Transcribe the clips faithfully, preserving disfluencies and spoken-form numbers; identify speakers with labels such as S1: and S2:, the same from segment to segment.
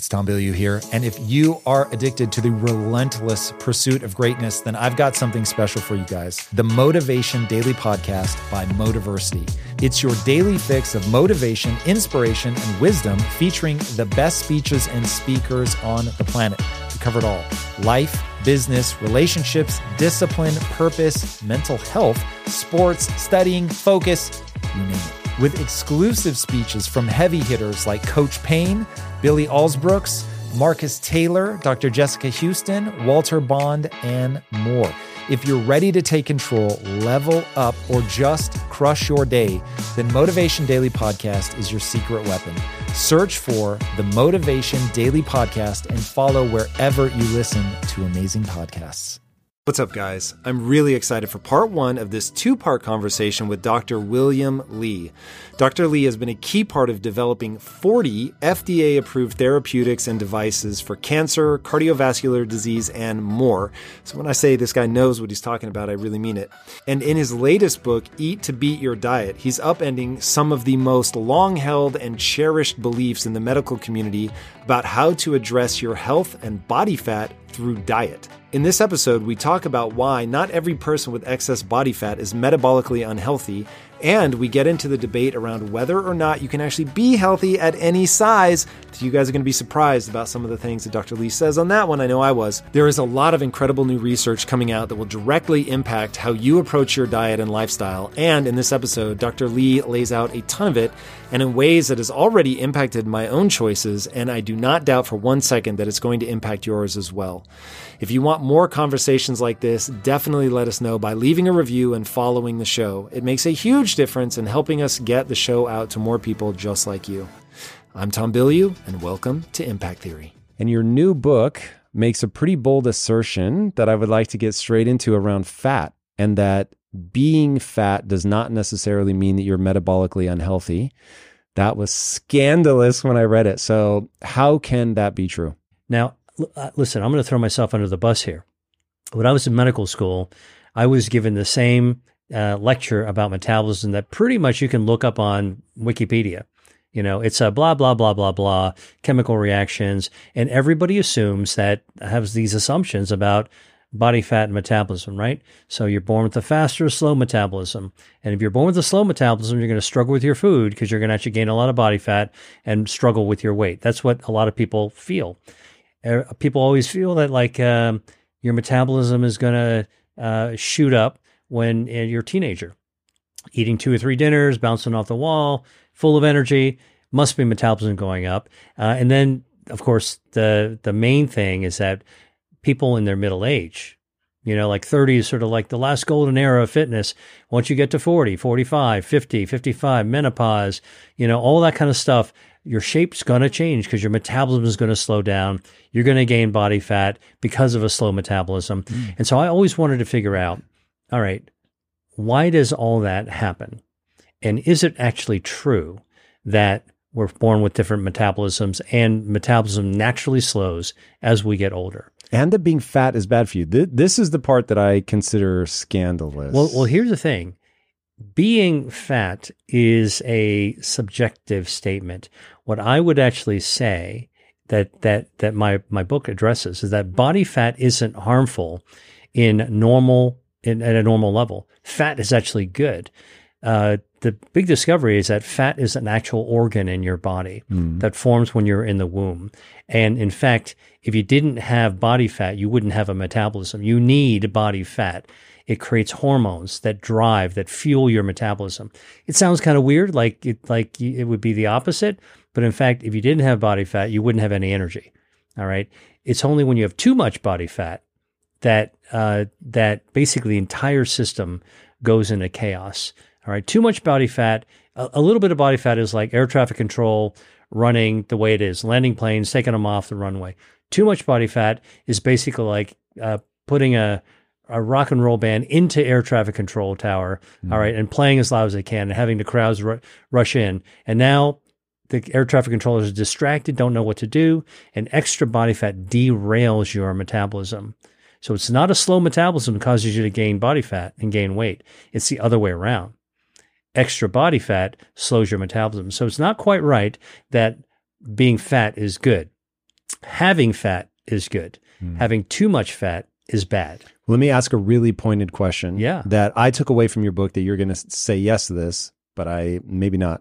S1: It's Tom Bilyeu here. And if you are addicted to the relentless pursuit of greatness, then I've got something special for you guys. The Motivation Daily Podcast by Motiversity. It's your daily fix of motivation, inspiration, and wisdom featuring the best speeches and speakers on the planet. We cover it all. Life, business, relationships, discipline, purpose, mental health, sports, studying, focus, you name it. With exclusive speeches from heavy hitters like Coach Payne, Billy Alsbrooks, Marcus Taylor, Doctor Jessica Houston, Walter Bond, and more. If you're ready to take control, level up, or just crush your day, then Motivation Daily Podcast is your secret weapon. Search for the Motivation Daily Podcast and follow wherever you listen to amazing podcasts. What's up, guys? I'm really excited for part one of this two-part conversation with Doctor William Li. Doctor Li has been a key part of developing forty F D A-approved therapeutics and devices for cancer, cardiovascular disease, and more. So when I say this guy knows what he's talking about, I really mean it. And in his latest book, Eat to Beat Your Diet, he's upending some of the most long-held and cherished beliefs in the medical community about how to address your health and body fat through diet. In this episode, we talk about why not every person with excess body fat is metabolically unhealthy, and we get into the debate around whether or not you can actually be healthy at any size. So you guys are going to be surprised about some of the things that Doctor Li says on that one. I know I was. There is a lot of incredible new research coming out that will directly impact how you approach your diet and lifestyle. And in this episode, Doctor Li lays out a ton of it, and in ways that has already impacted my own choices, and I do not doubt for one second that it's going to impact yours as well. If you want more conversations like this, definitely let us know by leaving a review and following the show. It makes a huge difference in helping us get the show out to more people just like you. I'm Tom Bilyeu, and welcome to Impact Theory. And your new book makes a pretty bold assertion that I would like to get straight into around fat, and that being fat does not necessarily mean that you're metabolically unhealthy. That was scandalous when I read it. So how can that be true?
S2: Now, listen, I'm going to throw myself under the bus here. When I was in medical school, I was given the same uh, lecture about metabolism that pretty much you can look up on Wikipedia. You know, it's a blah, blah, blah, blah, blah, chemical reactions. And everybody assumes that has these assumptions about body fat and metabolism, right? So you're born with a fast or slow metabolism. And if you're born with a slow metabolism, you're going to struggle with your food because you're going to actually gain a lot of body fat and struggle with your weight. That's what a lot of people feel. People always feel that like um, your metabolism is going to uh, shoot up when you're a teenager. Eating two or three dinners, bouncing off the wall, full of energy, must be metabolism going up. Uh, and then, of course, the the main thing is that people in their middle age, you know, like thirty is sort of like the last golden era of fitness. Once you get to forty, forty-five, fifty, fifty-five, menopause, you know, all that kind of stuff, your shape's going to change because your metabolism is going to slow down. You're going to gain body fat because of a slow metabolism. Mm. And so I always wanted to figure out, all right, why does all that happen? And is it actually true that we're born with different metabolisms and metabolism naturally slows as we get older?
S1: And that being fat is bad for you. This is the part that I consider scandalous.
S2: Well, well, here's the thing. Being fat is a subjective statement. What I would actually say that that that my, my book addresses is that body fat isn't harmful in normal in, at a normal level. Fat is actually good. Uh, the big discovery is that fat is an actual organ in your body mm. that forms when you're in the womb. And in fact, if you didn't have body fat, you wouldn't have a metabolism. You need body fat. It creates hormones that drive, that fuel your metabolism. It sounds kind of weird, like it, like it would be the opposite. But in fact, if you didn't have body fat, you wouldn't have any energy. All right. It's only when you have too much body fat that uh, that basically the entire system goes into chaos. All right. Too much body fat. A, a little bit of body fat is like air traffic control running the way it is, landing planes, taking them off the runway. Too much body fat is basically like uh, putting a a rock and roll band into air traffic control tower, mm-hmm. all right, and playing as loud as they can and having the crowds ru- rush in. And now the air traffic controllers are distracted, don't know what to do, and extra body fat derails your metabolism. So it's not a slow metabolism that causes you to gain body fat and gain weight. It's the other way around. Extra body fat slows your metabolism. So it's not quite right that being fat is good. Having fat is good. Mm. Having too much fat is bad.
S1: Let me ask a really pointed question
S2: yeah.
S1: that I took away from your book that you're going to say yes to this, but I maybe not.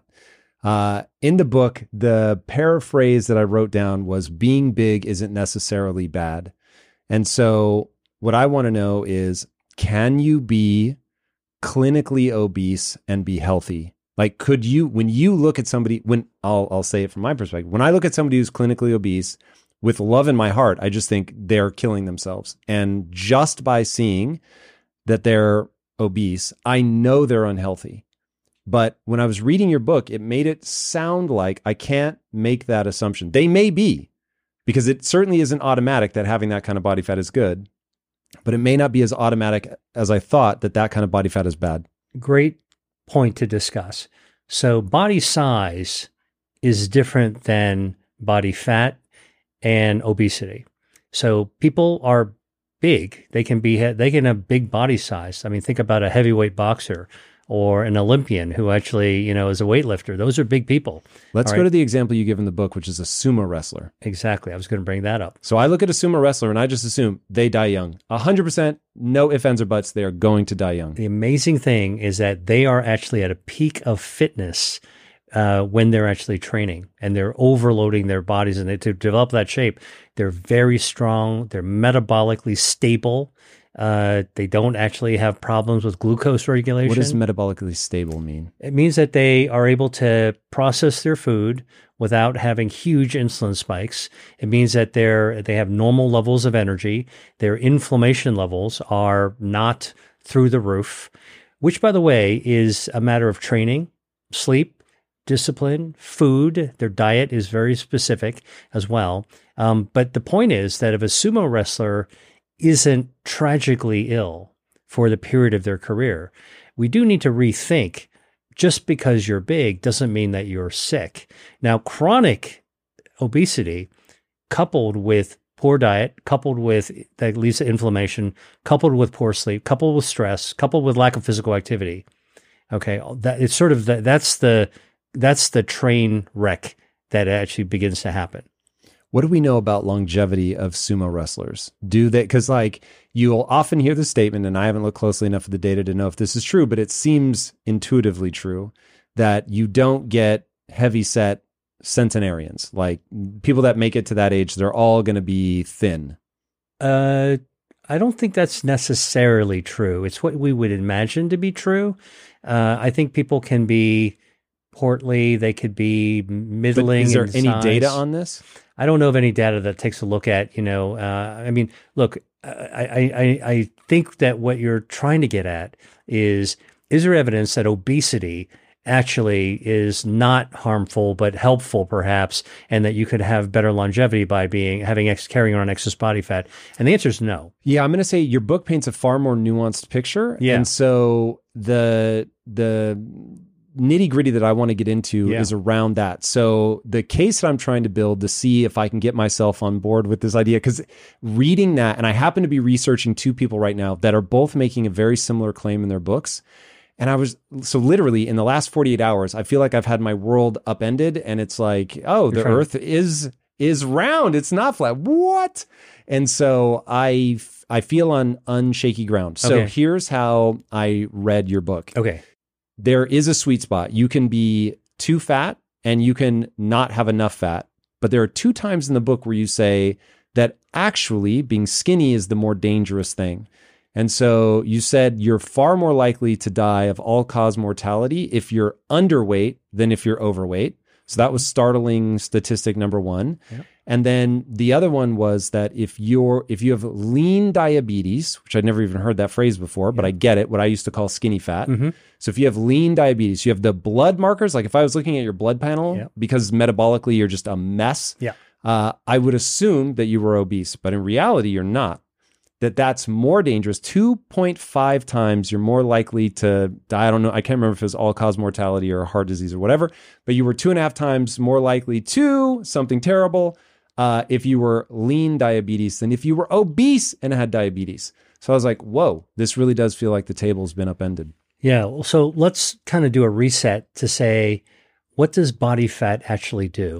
S1: Uh, in the book, the paraphrase that I wrote down was being big isn't necessarily bad. And so what I want to know is, can you be clinically obese and be healthy? Like, could you, when you look at somebody, when I'll, I'll say it from my perspective, when I look at somebody who's clinically obese, with love in my heart, I just think they're killing themselves. And just by seeing that they're obese, I know they're unhealthy. But when I was reading your book, it made it sound like I can't make that assumption. They may be, because it certainly isn't automatic that having that kind of body fat is good, but it may not be as automatic as I thought that that kind of body fat is bad.
S2: Great point to discuss. So body size is different than body fat and obesity. So people are big. They can be, they can have big body size. I mean, think about a heavyweight boxer or an Olympian who actually, you know, is a weightlifter. Those are big people.
S1: Let's All go right. to the example you give in the book, which is a sumo wrestler.
S2: Exactly. I was going to bring that up.
S1: So I look at a sumo wrestler and I just assume they die young. one hundred percent, no ifs, ands, or buts. They are going to die young.
S2: The amazing thing is that they are actually at a peak of fitness Uh, when they're actually training and they're overloading their bodies, and they, to develop that shape, they're very strong. They're metabolically stable. Uh, they don't actually have problems with glucose regulation.
S1: What does metabolically stable mean?
S2: It means that they are able to process their food without having huge insulin spikes. It means that they're, they have normal levels of energy. Their inflammation levels are not through the roof, which, by the way, is a matter of training, sleep, discipline, food. Their diet is very specific as well. Um, but the point is that if a sumo wrestler isn't tragically ill for the period of their career, we do need to rethink, just because you're big doesn't mean that you're sick. Now, chronic obesity coupled with poor diet, coupled with that leads to inflammation, coupled with poor sleep, coupled with stress, coupled with lack of physical activity. Okay, that it's sort of the, that's the That's the train wreck that actually begins to happen.
S1: What do we know about longevity of sumo wrestlers? Do they, because like you'll often hear the statement, and I haven't looked closely enough at the data to know if this is true, but it seems intuitively true, that you don't get heavy set centenarians. Like people that make it to that age, they're all going to be thin.
S2: Uh, I don't think that's necessarily true. It's what we would imagine to be true. Uh, I think people can be portly, they could be middling.
S1: But is there
S2: in
S1: any
S2: size.
S1: data on this?
S2: I don't know of any data that takes a look at, you know, uh, I mean, look, I, I, I think that what you're trying to get at is, is there evidence that obesity actually is not harmful, but helpful perhaps, and that you could have better longevity by being, having ex, carrying on excess body fat? And the answer is no.
S1: Yeah. I'm going to say your book paints a far more nuanced picture.
S2: Yeah.
S1: And so the, the, nitty gritty that I want to get into
S2: yeah.
S1: is around that. So the case that I'm trying to build to see if I can get myself on board with this idea, because reading that, and I happen to be researching two people right now that are both making a very similar claim in their books. And I was, so literally in the last forty-eight hours, I feel like I've had my world upended, and it's like, oh, You're the trying. earth is, is round. It's not flat. What? And so I, I feel on unshaky ground. So
S2: okay.
S1: here's how I read your book.
S2: Okay.
S1: There is a sweet spot. You can be too fat and you can not have enough fat. But there are two times in the book where you say that actually being skinny is the more dangerous thing. And so you said you're far more likely to die of all-cause mortality if you're underweight than if you're overweight. So that was startling statistic number one. Yep. And then the other one was that if you're if you have lean diabetes, which I'd never even heard that phrase before, but yep. I get it, what I used to call skinny fat. Mm-hmm. So if you have lean diabetes, you have the blood markers, like if I was looking at your blood panel, yep. because metabolically you're just a mess,
S2: yeah.
S1: uh, I would assume that you were obese, but in reality you're not. That that's more dangerous. two point five times you're more likely to die. I don't know. I can't remember if it was all-cause mortality or heart disease or whatever, but you were two and a half times more likely to something terrible uh, if you were lean diabetes than if you were obese and had diabetes. So I was like, whoa, this really does feel like the table's been upended.
S2: Yeah. Well, so let's kind of do a reset to say, what does body fat actually do?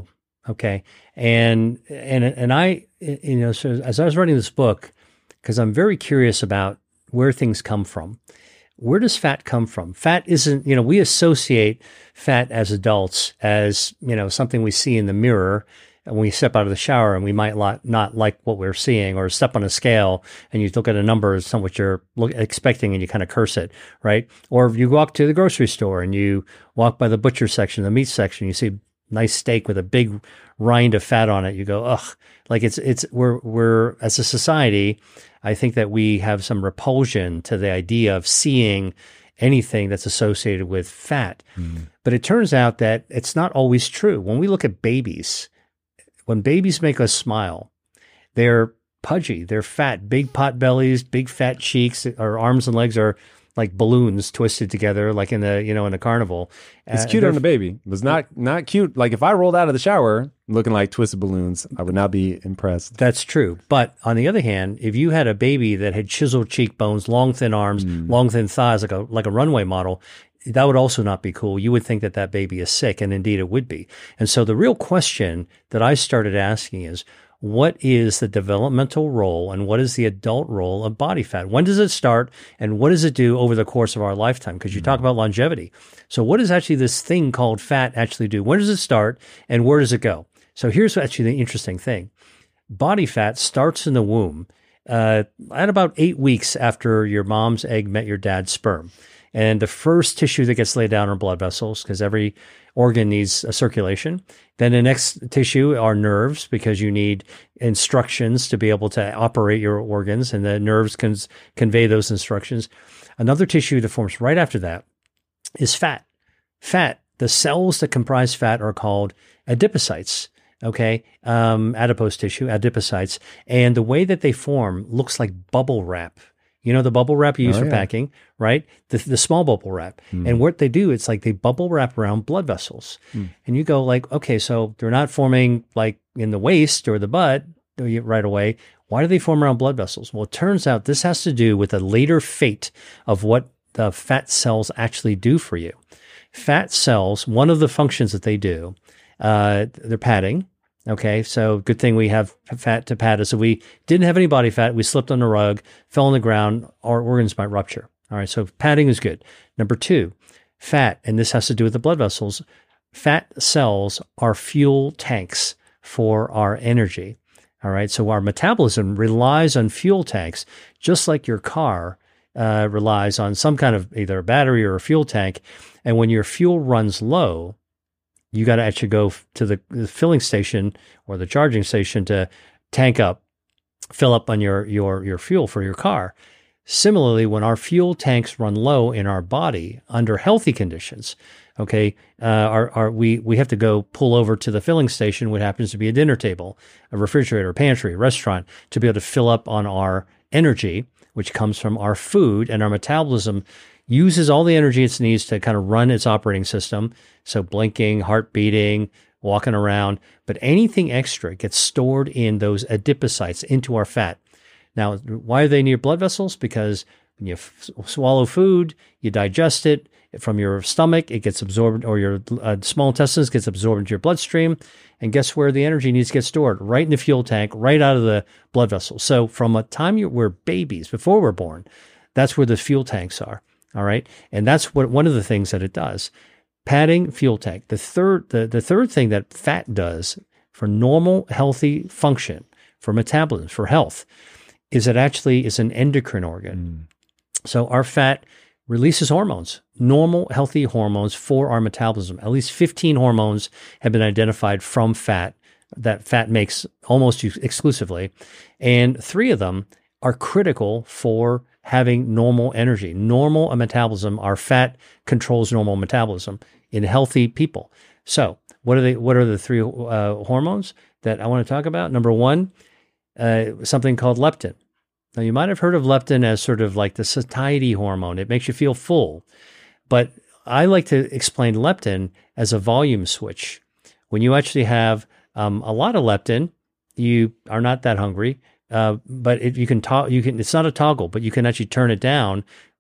S2: Okay. And, and, and I, you know, so as I was writing this book, because I'm very curious about where things come from. Where does fat come from? Fat isn't, you know, we associate fat as adults as, you know, something we see in the mirror when we step out of the shower and we might not, not like what we're seeing, or step on a scale and you look at a number, it's not what you're look, expecting, and you kind of curse it, right? Or you walk to the grocery store and you walk by the butcher section, the meat section, you see a nice steak with a big rind of fat on it. You go, ugh, like it's, it's, we're, we're, as a society, I think that we have some repulsion to the idea of seeing anything that's associated with fat. Mm. But it turns out that it's not always true. When we look at babies, when babies make us smile, they're pudgy, they're fat, big pot bellies, big fat cheeks, our arms and legs are like balloons twisted together, like in a, you know, in a carnival.
S3: It's uh, cute on the baby. It was not, not cute. Like if I rolled out of the shower looking like twisted balloons, I would not be impressed.
S2: That's true. But on the other hand, if you had a baby that had chiseled cheekbones, long, thin arms, mm. long, thin thighs, like a, like a runway model, that would also not be cool. You would think that that baby is sick, and indeed it would be. And so the real question that I started asking is, what is the developmental role and what is the adult role of body fat? When does it start and what does it do over the course of our lifetime? Because you mm-hmm. talk about longevity. So what does actually this thing called fat actually do? When does it start and where does it go? So here's actually the interesting thing. Body fat starts in the womb uh, at about eight weeks after your mom's egg met your dad's sperm. And the first tissue that gets laid down are blood vessels, because every organ needs a circulation. Then the next tissue are nerves, because you need instructions to be able to operate your organs, and the nerves can convey those instructions. Another tissue that forms right after that is fat. Fat, the cells that comprise fat are called adipocytes. Okay, um, adipose tissue, adipocytes. And the way that they form looks like bubble wrap. You know, the bubble wrap you use oh, for yeah. packing, right? The, the small bubble wrap. Mm. And what they do, it's like they bubble wrap around blood vessels. Mm. And you go like, okay, so they're not forming like in the waist or the butt right away. Why do they form around blood vessels? Well, it turns out this has to do with the later fate of what the fat cells actually do for you. Fat cells, one of the functions that they do, uh, they're padding. Okay, so good thing we have fat to pad us. So we didn't have any body fat. We slipped on the rug, fell on the ground, our organs might rupture. All right, so padding is good. Number two, fat, and this has to do with the blood vessels. Fat cells are fuel tanks for our energy. All right, so our metabolism relies on fuel tanks, just like your car uh, relies on some kind of either a battery or a fuel tank. And when your fuel runs low, you got to actually go to the, the filling station or the charging station to tank up, fill up on your, your, your fuel for your car. Similarly, when our fuel tanks run low in our body under healthy conditions, okay, uh, our, our, we, we have to go pull over to the filling station, what happens to be a dinner table, a refrigerator, a pantry, a restaurant, to be able to fill up on our energy, which comes from our food, and our metabolism uses all the energy it needs to kind of run its operating system. So blinking, heart beating, walking around, but anything extra gets stored in those adipocytes into our fat. Now, why are they near blood vessels? Because when you f- swallow food, you digest it from your stomach, it gets absorbed, or your uh, small intestines gets absorbed into your bloodstream. And guess where the energy needs to get stored? Right in the fuel tank, right out of the blood vessels. So from a time you we're babies, before we're born, that's where the fuel tanks are. All right. And that's what one of the things that it does. Padding, fuel tank. The third, the, the third thing that fat does for normal, healthy function, for metabolism, for health, is it actually is an endocrine organ. Mm. So our fat releases hormones, normal, healthy hormones for our metabolism. At least fifteen hormones have been identified from fat that fat makes almost exclusively. And three of them are critical for having normal energy, normal metabolism. Our fat controls normal metabolism in healthy people. So what are they? What are the three uh, hormones that I want to talk about? Number one, uh, something called leptin. Now, you might have heard of leptin as sort of like the satiety hormone. It makes you feel full. But I like to explain leptin as a volume switch. When you actually have um, a lot of leptin, you are not that hungry. Uh, but it, you can to- you can. It's not a toggle, but you can actually turn it down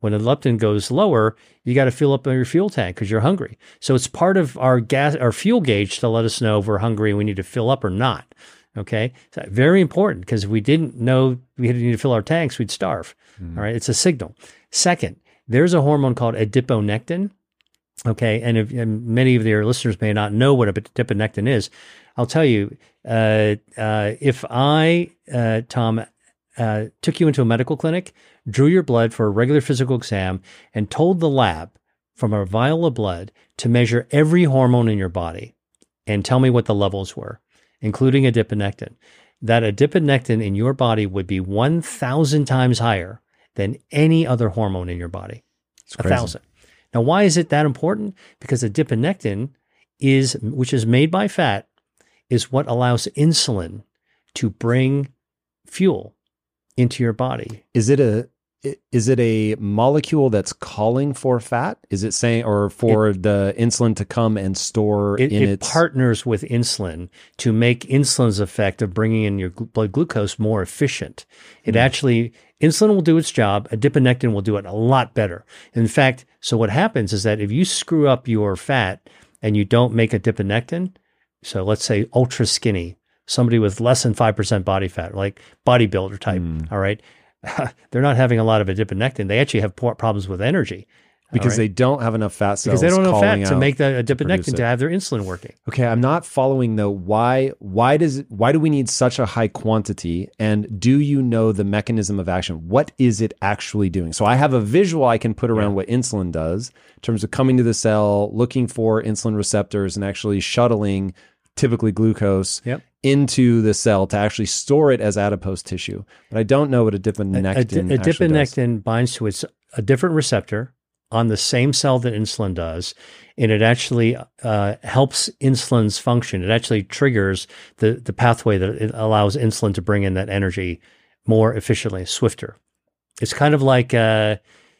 S2: When the leptin goes lower, you got to fill up your fuel tank because you're hungry. So it's part of our gas, our fuel gauge to let us know if we're hungry and we need to fill up or not. Okay. So very important, because if we didn't know we need to fill our tanks, we'd starve. Mm. All right. It's a signal. Second, there's a hormone called adiponectin. Okay. And, if, and many of your listeners may not know what adiponectin is. I'll tell you, uh, uh, if I, uh, Tom, uh, took you into a medical clinic, drew your blood for a regular physical exam, and told the lab from a vial of blood to measure every hormone in your body and tell me what the levels were, including adiponectin, that adiponectin in your body would be one thousand times higher than any other hormone in your body. A thousand. Now, why is it that important? Because adiponectin is, which is made by fat, is what allows insulin to bring fuel into your body.
S3: Is it a is it a molecule that's calling for fat? Is it saying, or for it, the insulin to come and store
S2: it,
S3: in
S2: it
S3: its...
S2: partners with insulin to make insulin's effect of bringing in your blood glucose more efficient. It mm. actually, insulin will do its job. Adiponectin will do it a lot better. In fact, so what happens is that if you screw up your fat and you don't make adiponectin, so let's say ultra skinny, somebody with less than five percent body fat, like bodybuilder type, mm. all right? They're not having a lot of adiponectin. They actually have poor problems with energy.
S3: Because
S2: right?
S3: they don't have enough fat cells.
S2: Because they don't have fat to make the
S3: to
S2: adiponectin to have their insulin working.
S3: Okay, I'm not following though. Why why does why do we need such a high quantity? And do you know the mechanism of action? What is it actually doing? So I have a visual I can put around yeah. what insulin does in terms of coming to the cell, looking for insulin receptors, and actually shuttling typically glucose
S2: yep.
S3: into the cell to actually store it as adipose tissue. But I don't know what adiponectin
S2: a, a,
S3: actually
S2: Adiponectin
S3: does.
S2: binds to its a different receptor on the same cell that insulin does, and it actually uh, helps insulin's function. It actually triggers the, the pathway that it allows insulin to bring in that energy more efficiently, swifter. It's kind of like uh,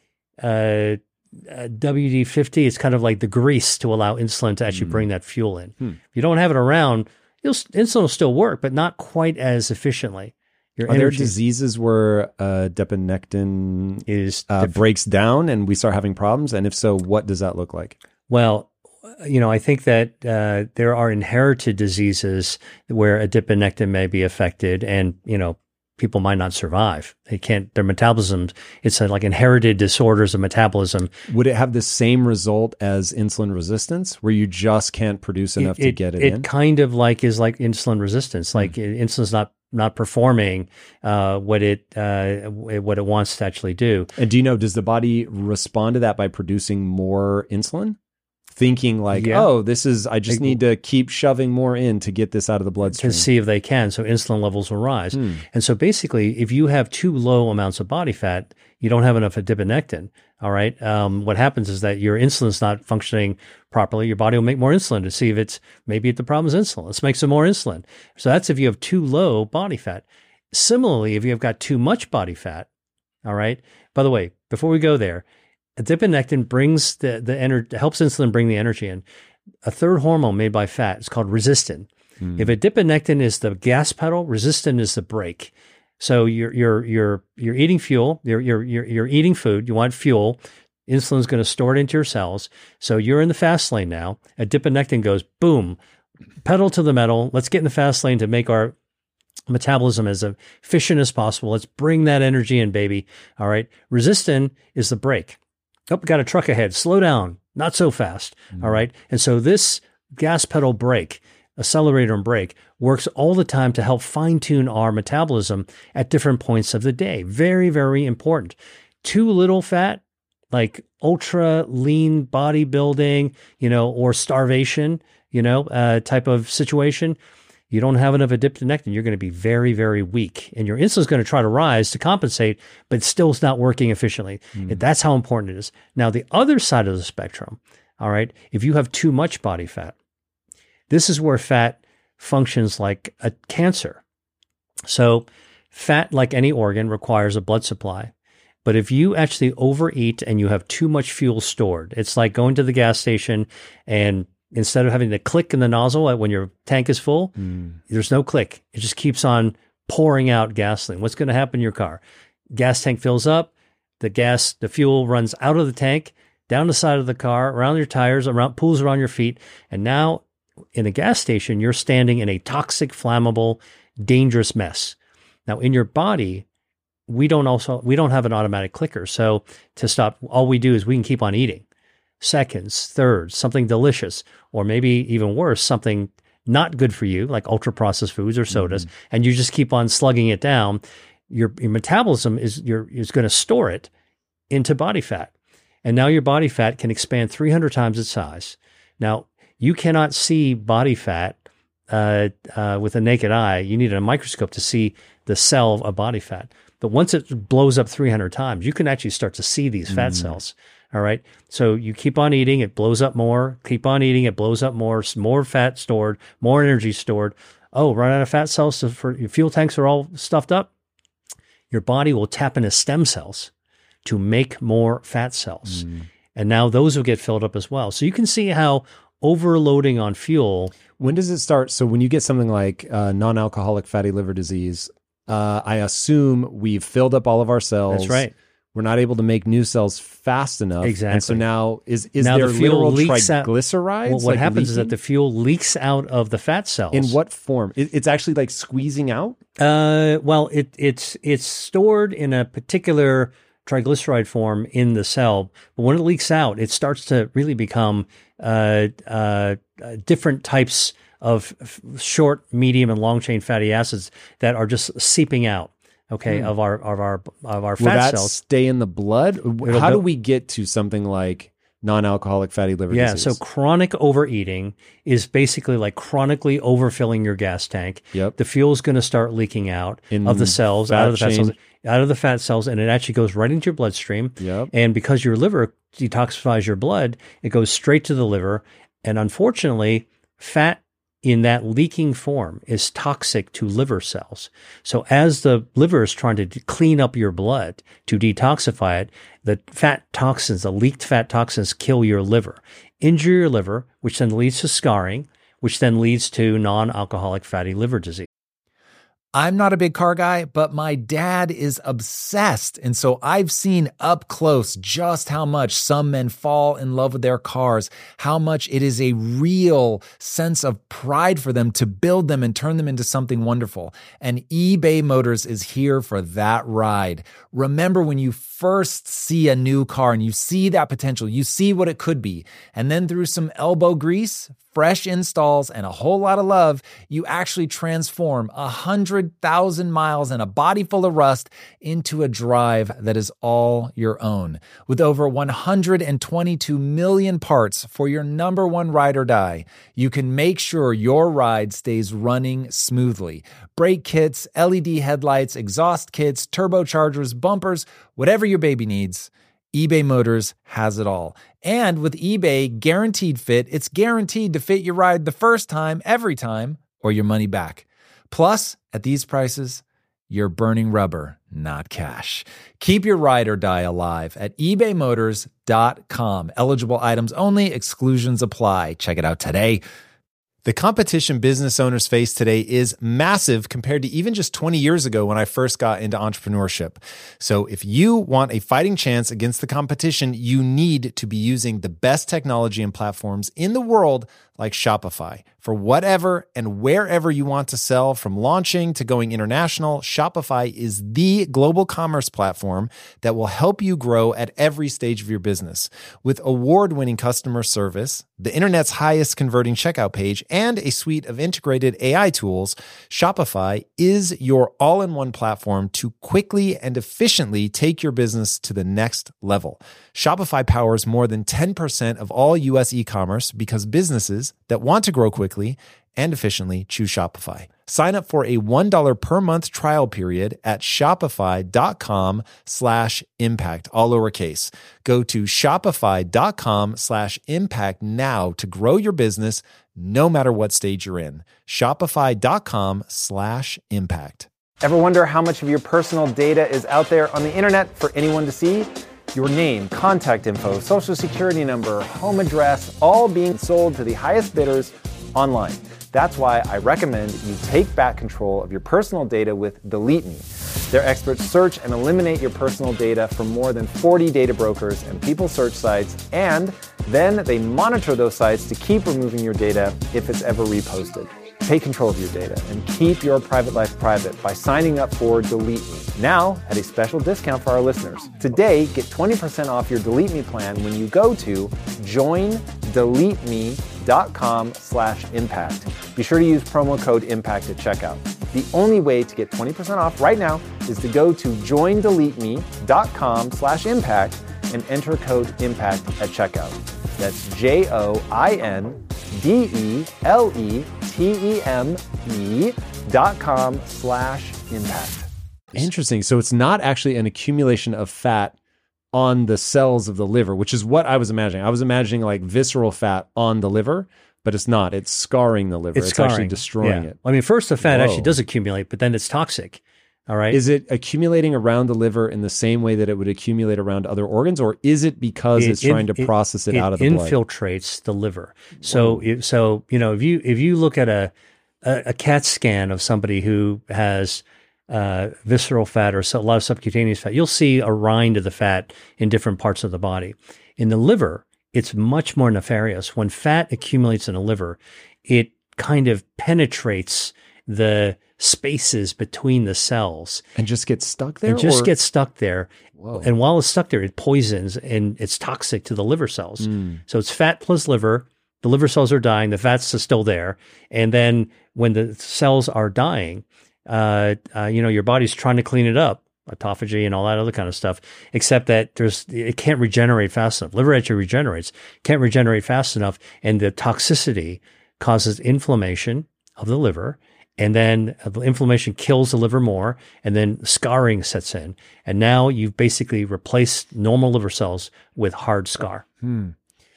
S2: uh, Uh, W D fifty, it's kind of like the grease to allow insulin to actually mm. bring that fuel in. Hmm. If you don't have it around, you'll, insulin will still work, but not quite as efficiently. Your
S3: Are
S2: energy
S3: there diseases where uh, adiponectin
S2: is
S3: uh, breaks down and we start having problems? And if so, what does that look like?
S2: Well, you know, I think that uh, there are inherited diseases where adiponectin may be affected, and, you know, people might not survive. They can't, their metabolism, it's like inherited disorders of metabolism.
S3: Would it have the same result as insulin resistance, where you just can't produce enough
S2: it,
S3: to
S2: it,
S3: get it,
S2: it
S3: in? It
S2: kind of like is like insulin resistance. Like mm. insulin's not not performing uh, what it uh, what it wants to actually do.
S3: And do you know, does the body respond to that by producing more insulin? Thinking like, yeah. oh, this is, I just need to keep shoving more in to get this out of the bloodstream.
S2: To see if they can. So insulin levels will rise. Hmm. And so basically, if you have too low amounts of body fat, you don't have enough adiponectin. All right. Um, what happens is that your insulin's not functioning properly. Your body will make more insulin to see if it's, maybe the problem is insulin. Let's make some more insulin. So that's if you have too low body fat. Similarly, if you've got too much body fat, all right. By the way, before we go there, adiponectin brings the, the energy, helps insulin bring the energy in. A third hormone made by fat is called resistin. Mm. If adiponectin is the gas pedal, resistin is the brake. So you're you're you're you're eating fuel, you're you're you're, you're eating food, you want fuel. Insulin's going to store it into your cells. So you're in the fast lane now. Adiponectin goes boom, pedal to the metal. Let's get in the fast lane to make our metabolism as efficient as possible. Let's bring that energy in, baby. All right. Resistin is the brake. Oh, got a truck ahead. Slow down. Not so fast. Mm-hmm. All right. And so this gas pedal brake, accelerator and brake, works all the time to help fine tune our metabolism at different points of the day. Very, very important. Too little fat, like ultra lean bodybuilding, you know, or starvation, you know, uh, type of situation. You don't have enough adiponectin, you're going to be very, very weak. And your insulin's going to try to rise to compensate, but still it's not working efficiently. Mm. That's how important it is. Now, the other side of the spectrum, all right, if you have too much body fat, this is where fat functions like a cancer. So fat, like any organ, requires a blood supply. But if you actually overeat and you have too much fuel stored, it's like going to the gas station and instead of having to click in the nozzle when your tank is full, mm. there's no click. It just keeps on pouring out gasoline. What's going to happen in your car? Gas tank fills up, the gas, the fuel runs out of the tank, down the side of the car, around your tires, around pools around your feet. And now in a gas station, you're standing in a toxic, flammable, dangerous mess. Now in your body, we don't also, we don't have an automatic clicker. So to stop, all we do is we can keep on eating. Seconds, thirds, something delicious, or maybe even worse, something not good for you, like ultra processed foods or sodas, mm-hmm. and you just keep on slugging it down. Your, your metabolism is your is going to store it into body fat, and now your body fat can expand three hundred times its size. Now you cannot see body fat uh, uh, with a naked eye. You need a microscope to see the cell of body fat. But once it blows up three hundred times, you can actually start to see these fat mm. cells. All right. So you keep on eating, it blows up more. Keep on eating, it blows up more. More fat stored, more energy stored. Oh, run out of fat cells. So for your fuel tanks are all stuffed up. Your body will tap into stem cells to make more fat cells. Mm. And now those will get filled up as well. So you can see how overloading on fuel.
S3: When does it start? So when you get something like uh, non-alcoholic fatty liver disease, uh, I assume we've filled up all of our cells.
S2: That's right.
S3: We're not able to make new cells fast enough.
S2: Exactly.
S3: And so now is is
S2: now
S3: there
S2: the fuel
S3: literal
S2: leaks
S3: triglycerides?
S2: Out. Well, what
S3: like
S2: happens
S3: leaking?
S2: is that the fuel leaks out of the fat cells.
S3: In what form? It, it's actually like squeezing out?
S2: Uh, well, it it's it's stored in a particular triglyceride form in the cell, but when it leaks out, it starts to really become uh, uh, different types of f- short, medium, and long chain fatty acids that are just seeping out. Okay, hmm. of our of our of our
S3: Will
S2: fat
S3: that
S2: cells
S3: stay in the blood?
S2: It'll
S3: How
S2: go,
S3: do we get to something like non-alcoholic fatty liver
S2: yeah,
S3: disease?
S2: so chronic overeating is basically like chronically overfilling your gas tank.
S3: Yep.
S2: The fuel's going to start leaking out
S3: in
S2: of the cells, out of the fat
S3: chain.
S2: cells, out of the fat cells, and it actually goes right into your bloodstream.
S3: Yep.
S2: And because your liver detoxifies your blood, it goes straight to the liver. And unfortunately, fat in that leaking form is toxic to liver cells. So as the liver is trying to de- clean up your blood to detoxify it, the fat toxins, the leaked fat toxins kill your liver, injure your liver, which then leads to scarring, which then leads to non-alcoholic fatty liver disease.
S1: I'm not a big car guy, but my dad is obsessed. And so I've seen up close just how much some men fall in love with their cars, how much it is a real sense of pride for them to build them and turn them into something wonderful. And eBay Motors is here for that ride. Remember when you first see a new car and you see that potential, you see what it could be. And then through some elbow grease, fresh installs, and a whole lot of love, you actually transform one hundred thousand miles and a body full of rust into a drive that is all your own. With over one hundred twenty-two million parts for your number one ride or die, you can make sure your ride stays running smoothly. Brake kits, L E D headlights, exhaust kits, turbochargers, bumpers, whatever your baby needs, eBay Motors has it all. And with eBay Guaranteed Fit, it's guaranteed to fit your ride the first time, every time, or your money back. Plus, at these prices, you're burning rubber, not cash. Keep your ride or die alive at ebay motors dot com. Eligible items only. Exclusions apply. Check it out today. The competition business owners face today is massive compared to even just twenty years ago when I first got into entrepreneurship. So if you want a fighting chance against the competition, you need to be using the best technology and platforms in the world like Shopify. For whatever and wherever you want to sell, from launching to going international, Shopify is the global commerce platform that will help you grow at every stage of your business. With award-winning customer service, the internet's highest converting checkout page, and a suite of integrated A I tools, Shopify is your all-in-one platform to quickly and efficiently take your business to the next level. Shopify powers more than ten percent of all U S e-commerce because businesses that want to grow quickly and efficiently choose Shopify. Sign up for a one dollar per month trial period at shopify.com slash impact, all lowercase. Go to shopify.com slash impact now to grow your business no matter what stage you're in. Shopify.com slash impact.
S4: Ever wonder how much of your personal data is out there on the internet for anyone to see? Your name, contact info, social security number, home address, all being sold to the highest bidders online. That's why I recommend you take back control of your personal data with Delete Me. Their experts search and eliminate your personal data from more than forty data brokers and people search sites, and then they monitor those sites to keep removing your data if it's ever reposted. Take control of your data and keep your private life private by signing up for Delete Me, now at a special discount for our listeners. Today, get twenty percent off your Delete Me plan when you go to join delete me dot com slash impact. Be sure to use promo code IMPACT at checkout. The only way to get twenty percent off right now is to go to join delete me dot com slash impact and enter code IMPACT at checkout. That's J O I N D E L E T E M E dot com slash impact.
S3: Interesting. So it's not actually an accumulation of fat on the cells of the liver, which is what I was imagining. I was imagining like visceral fat on the liver, but it's not. It's scarring the liver.
S2: It's,
S3: It's,
S2: scarring.
S3: actually destroying
S2: Yeah.
S3: it.
S2: I mean, first the fat
S3: Whoa.
S2: actually does accumulate, but then it's toxic. All right.
S3: Is it accumulating around the liver in the same way that it would accumulate around other organs, or is it because
S2: It-
S3: it's trying to
S2: it-
S3: process it, out of the blood?
S2: It infiltrates the liver. So, if, so you know, if you if you look at a, a a CAT scan of somebody who has uh, visceral fat or so, a lot of subcutaneous fat, you'll see a rind of the fat in different parts of the body. In the liver, it's much more nefarious. When fat accumulates in the liver, it kind of penetrates the spaces between the cells
S3: And just gets stuck there?
S2: and just
S3: or-
S2: gets stuck there.
S3: Whoa.
S2: And while it's stuck there, it poisons and it's toxic to the liver cells.
S3: Mm.
S2: So it's fat plus liver. The liver cells are dying. The fat's still there. And then when the cells are dying, uh, uh, you know, your body's trying to clean it up, autophagy and all that other kind of stuff, except that there's, it can't regenerate fast enough. Liver actually regenerates, can't regenerate fast enough. And the toxicity causes inflammation of the liver. And then the inflammation kills the liver more, and then scarring sets in. And now you've basically replaced normal liver cells with hard scar.
S3: Hmm.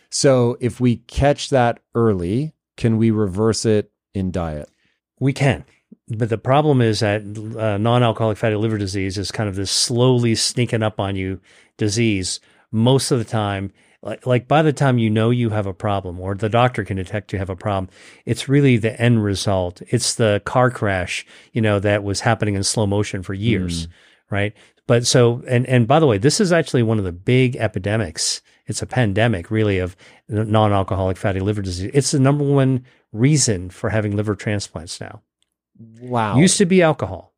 S3: So if we catch that early, can we reverse it in diet?
S2: We can. But the problem is that uh, non-alcoholic fatty liver disease is kind of this slowly sneaking up on you disease. Most of the time, like, like by the time you know you have a problem, or the doctor can detect you have a problem, it's really the end result. It's the car crash, you know, that was happening in slow motion for years, mm. right? But so, and and by the way, this is actually one of the big epidemics. It's a pandemic, really, of non-alcoholic fatty liver disease. It's the number one reason for having liver transplants now.
S3: Wow.
S2: Used to be alcohol,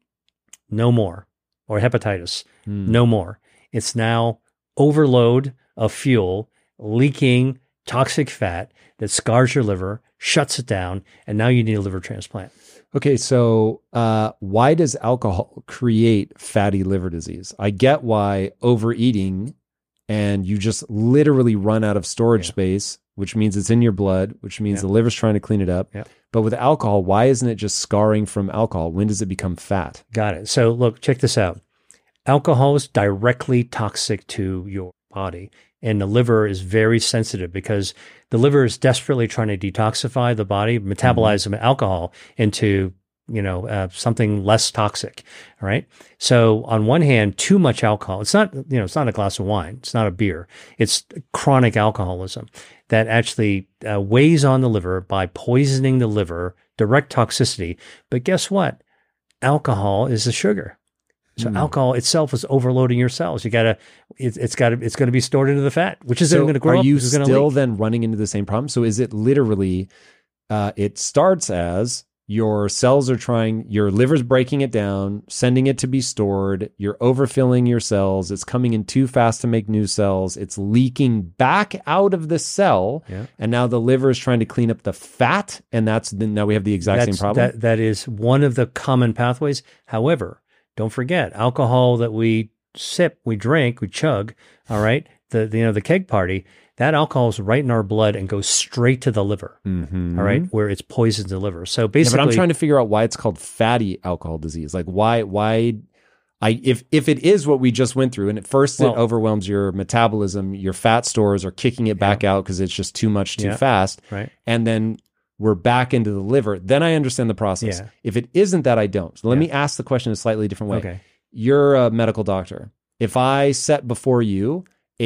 S2: no more, or hepatitis,
S3: Hmm.
S2: no more. It's now overload of fuel, leaking toxic fat that scars your liver, shuts it down, and now you need a liver transplant.
S3: Okay, so uh, why does alcohol create fatty liver disease? I get why overeating and you just literally run out of storage
S2: Yeah.
S3: space, which means it's in your blood, which means
S2: Yeah.
S3: the liver's trying to clean it up.
S2: Yeah.
S3: But with alcohol, why isn't it just scarring from alcohol? When does it become fat?
S2: Got it. So look, check this out. Alcohol is directly toxic to your body, and the liver is very sensitive because the liver is desperately trying to detoxify the body, metabolize mm-hmm. alcohol into, you know, uh, something less toxic. All right. So on one hand, too much alcohol, it's not, you know, it's not a glass of wine. It's not a beer. It's chronic alcoholism that actually uh, weighs on the liver by poisoning the liver, direct toxicity. But guess what? Alcohol is a sugar. So mm. alcohol itself is overloading your cells. You gotta, it, it's got to, it's going to be stored into the fat, which is
S3: so
S2: then going to grow
S3: are
S2: up.
S3: you
S2: is gonna
S3: still
S2: leak.
S3: then running into the same problem? So is it literally, uh, it starts as your cells are trying, your liver's breaking it down, sending it to be stored. You're overfilling your cells. It's coming in too fast to make new cells. It's leaking back out of the cell.
S2: Yeah.
S3: And now the liver is trying to clean up the fat. And that's, now we have the exact
S2: That's,
S3: same problem.
S2: That, that is one of the common pathways. However, don't forget, alcohol that we sip, we drink, we chug, all right? The, the you know, the keg party, that alcohol is right in our blood and goes straight to the liver,
S3: mm-hmm.
S2: all right? Where it's poisons the liver. So basically...
S3: Yeah, but I'm trying to figure out why it's called fatty alcohol disease. Like why, why, I if if it is what we just went through, and at first
S2: Well,
S3: it overwhelms your metabolism, your fat stores are kicking it back
S2: Yeah.
S3: out because it's just too much too
S2: Yeah.
S3: fast,
S2: Right.
S3: and then we're back into the liver. Then I understand the process.
S2: Yeah.
S3: If it isn't that, I don't. So let
S2: Yeah.
S3: me ask the question in a slightly different way.
S2: Okay.
S3: You're a medical doctor. If I set before you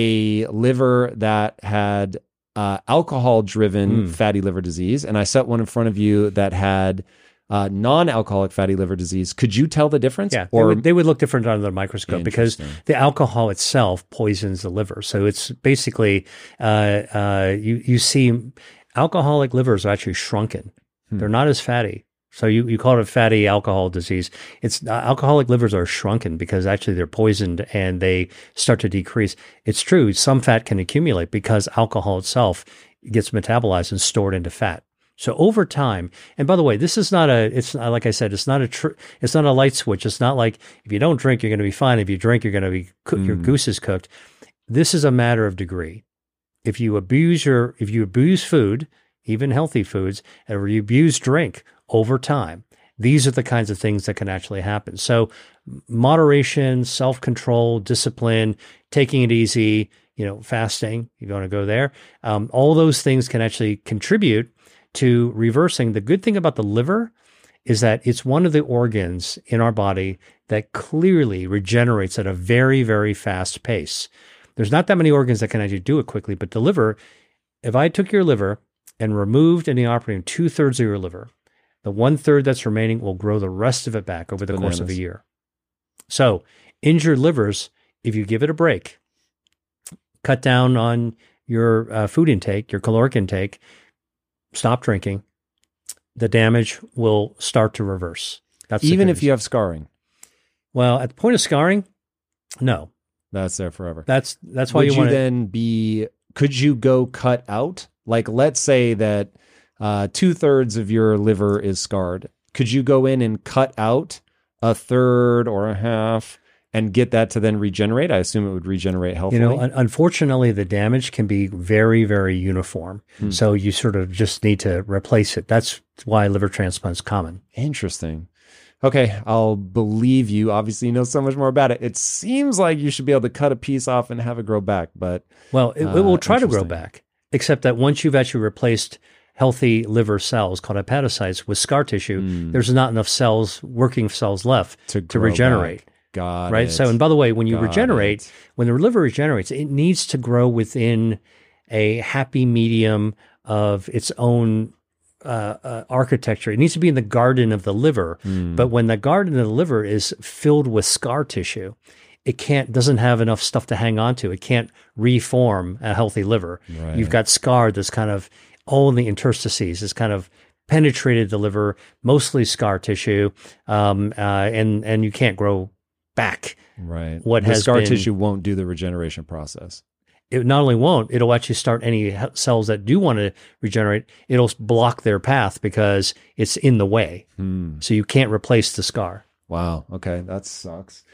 S3: a liver that had uh, alcohol-driven
S2: Mm.
S3: fatty liver disease, and I set one in front of you that had uh, non-alcoholic fatty liver disease. Could you tell the difference?
S2: Yeah,
S3: or
S2: they would, they would look different under the microscope because the alcohol itself poisons the liver. So it's basically uh, uh, you you see alcoholic livers are actually shrunken. Hmm. They're not as fatty. So you, you call it a fatty alcohol disease. It's uh, alcoholic livers are shrunken because actually they're poisoned and they start to decrease. It's true. Some fat can accumulate because alcohol itself gets metabolized and stored into fat. So over time, and by the way, this is not a, it's not, like I said, it's not a, tr- it's not a light switch. It's not like if you don't drink, you're going to be fine. If you drink, you're going to be, co- mm. your goose is cooked. This is a matter of degree. If you abuse your, if you abuse food, even healthy foods, or you abuse drink over time, these are the kinds of things that can actually happen. So moderation, self-control, discipline, taking it easy, you know, fasting, you want to go there. Um, all those things can actually contribute to reversing. The good thing about the liver is that it's one of the organs in our body that clearly regenerates at a very, very fast pace. There's not that many organs that can actually do it quickly, but the liver, if I took your liver and removed in the operating room two-thirds of your liver, the one-third that's remaining will grow the rest of it back over the
S3: Bananas.
S2: course of a year. So injured livers, if you give it a break, cut down on your uh, food intake, your caloric intake, stop drinking, the damage will start to reverse. That's
S3: even if you have scarring.
S2: Well, at the point of scarring, no.
S3: That's there forever.
S2: That's that's why
S3: Would
S2: you,
S3: you
S2: want to
S3: then be, could you go cut out? Like, let's say that uh, two thirds of your liver is scarred. Could you go in and cut out a third or a half and get that to then regenerate? I assume it would regenerate healthily.
S2: You know, un- unfortunately, the damage can be very, very uniform. Hmm. So you sort of just need to replace it. That's why liver transplant is common.
S3: Interesting. Okay, I'll believe you. Obviously, you know so much more about it. It seems like you should be able to cut a piece off and have it grow back, but
S2: well, it, uh, it will try to grow back. Except that once you've actually replaced healthy liver cells called hepatocytes with scar tissue, mm. there's not enough cells, working cells left to, to regenerate.
S3: Back. Got
S2: right?
S3: it.
S2: So, and by the way, when you
S3: Got
S2: regenerate,
S3: it.
S2: when the liver regenerates, it needs to grow within a happy medium of its own uh, uh, architecture. It needs to be in the garden of the liver. Mm. But when the garden of the liver is filled with scar tissue, it can't, doesn't have enough stuff to hang on to. It can't reform a healthy liver.
S3: Right.
S2: You've got scar that's kind of all in the interstices. It's kind of penetrated the liver, mostly scar tissue, um, uh, and and you can't grow back.
S3: Right.
S2: What
S3: the
S2: has
S3: scar
S2: been,
S3: tissue won't do the regeneration process.
S2: It not only won't, it'll actually start any cells that do want to regenerate. It'll block their path because it's in the way. Hmm. So you can't replace the scar.
S3: Wow. Okay, that sucks.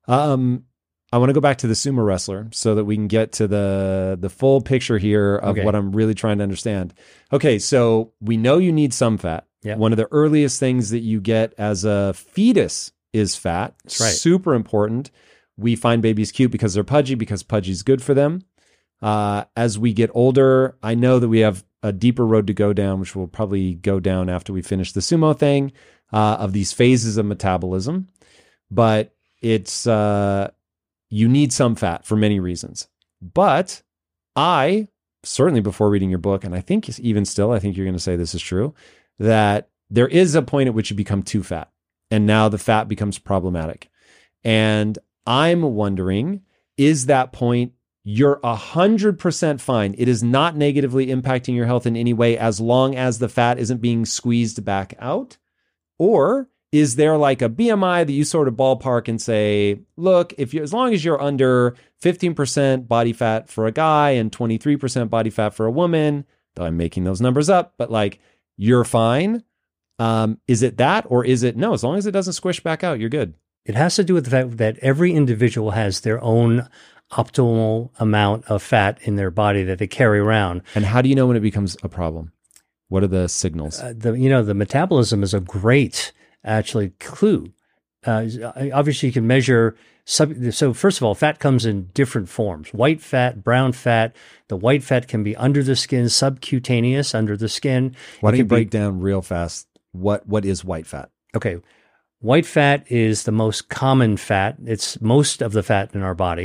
S3: Um, I want to go back to the sumo wrestler so that we can get to the the full picture here of
S2: okay.
S3: what I'm really trying to understand. Okay, so we know you need some fat.
S2: Yep.
S3: One of the earliest things that you get as a fetus is fat.
S2: That's right.
S3: Super important. We find babies cute because they're pudgy, because pudgy is good for them. Uh, as we get older, I know that we have a deeper road to go down, which we'll probably go down after we finish the sumo thing, uh, of these phases of metabolism. But it's uh, you need some fat for many reasons. But I, certainly before reading your book, and I think even still, I think you're going to say this is true, that there is a point at which you become too fat. And now the fat becomes problematic. And I'm wondering, is that point you're one hundred percent fine? It is not negatively impacting your health in any way as long as the fat isn't being squeezed back out? Or is there like a B M I that you sort of ballpark and say, look, if you, as long as you're under fifteen percent body fat for a guy and twenty-three percent body fat for a woman, though I'm making those numbers up, but like you're fine. Um, is it that, or is it no, as long as it doesn't squish back out, you're good?
S2: It has to do with the fact that every individual has their own optimal amount of fat in their body that they carry around.
S3: And how do you know when it becomes a problem? What are the signals?
S2: Uh, the, you know, the metabolism is a great, actually, clue. Uh, obviously, you can measure. Sub, so first of all, fat comes in different forms: white fat, brown fat. The white fat can be under the skin, subcutaneous, under the skin.
S3: Why don't you break
S2: be,
S3: down real fast what what is white fat?
S2: Okay. White fat is the most common fat. It's most of the fat in our body.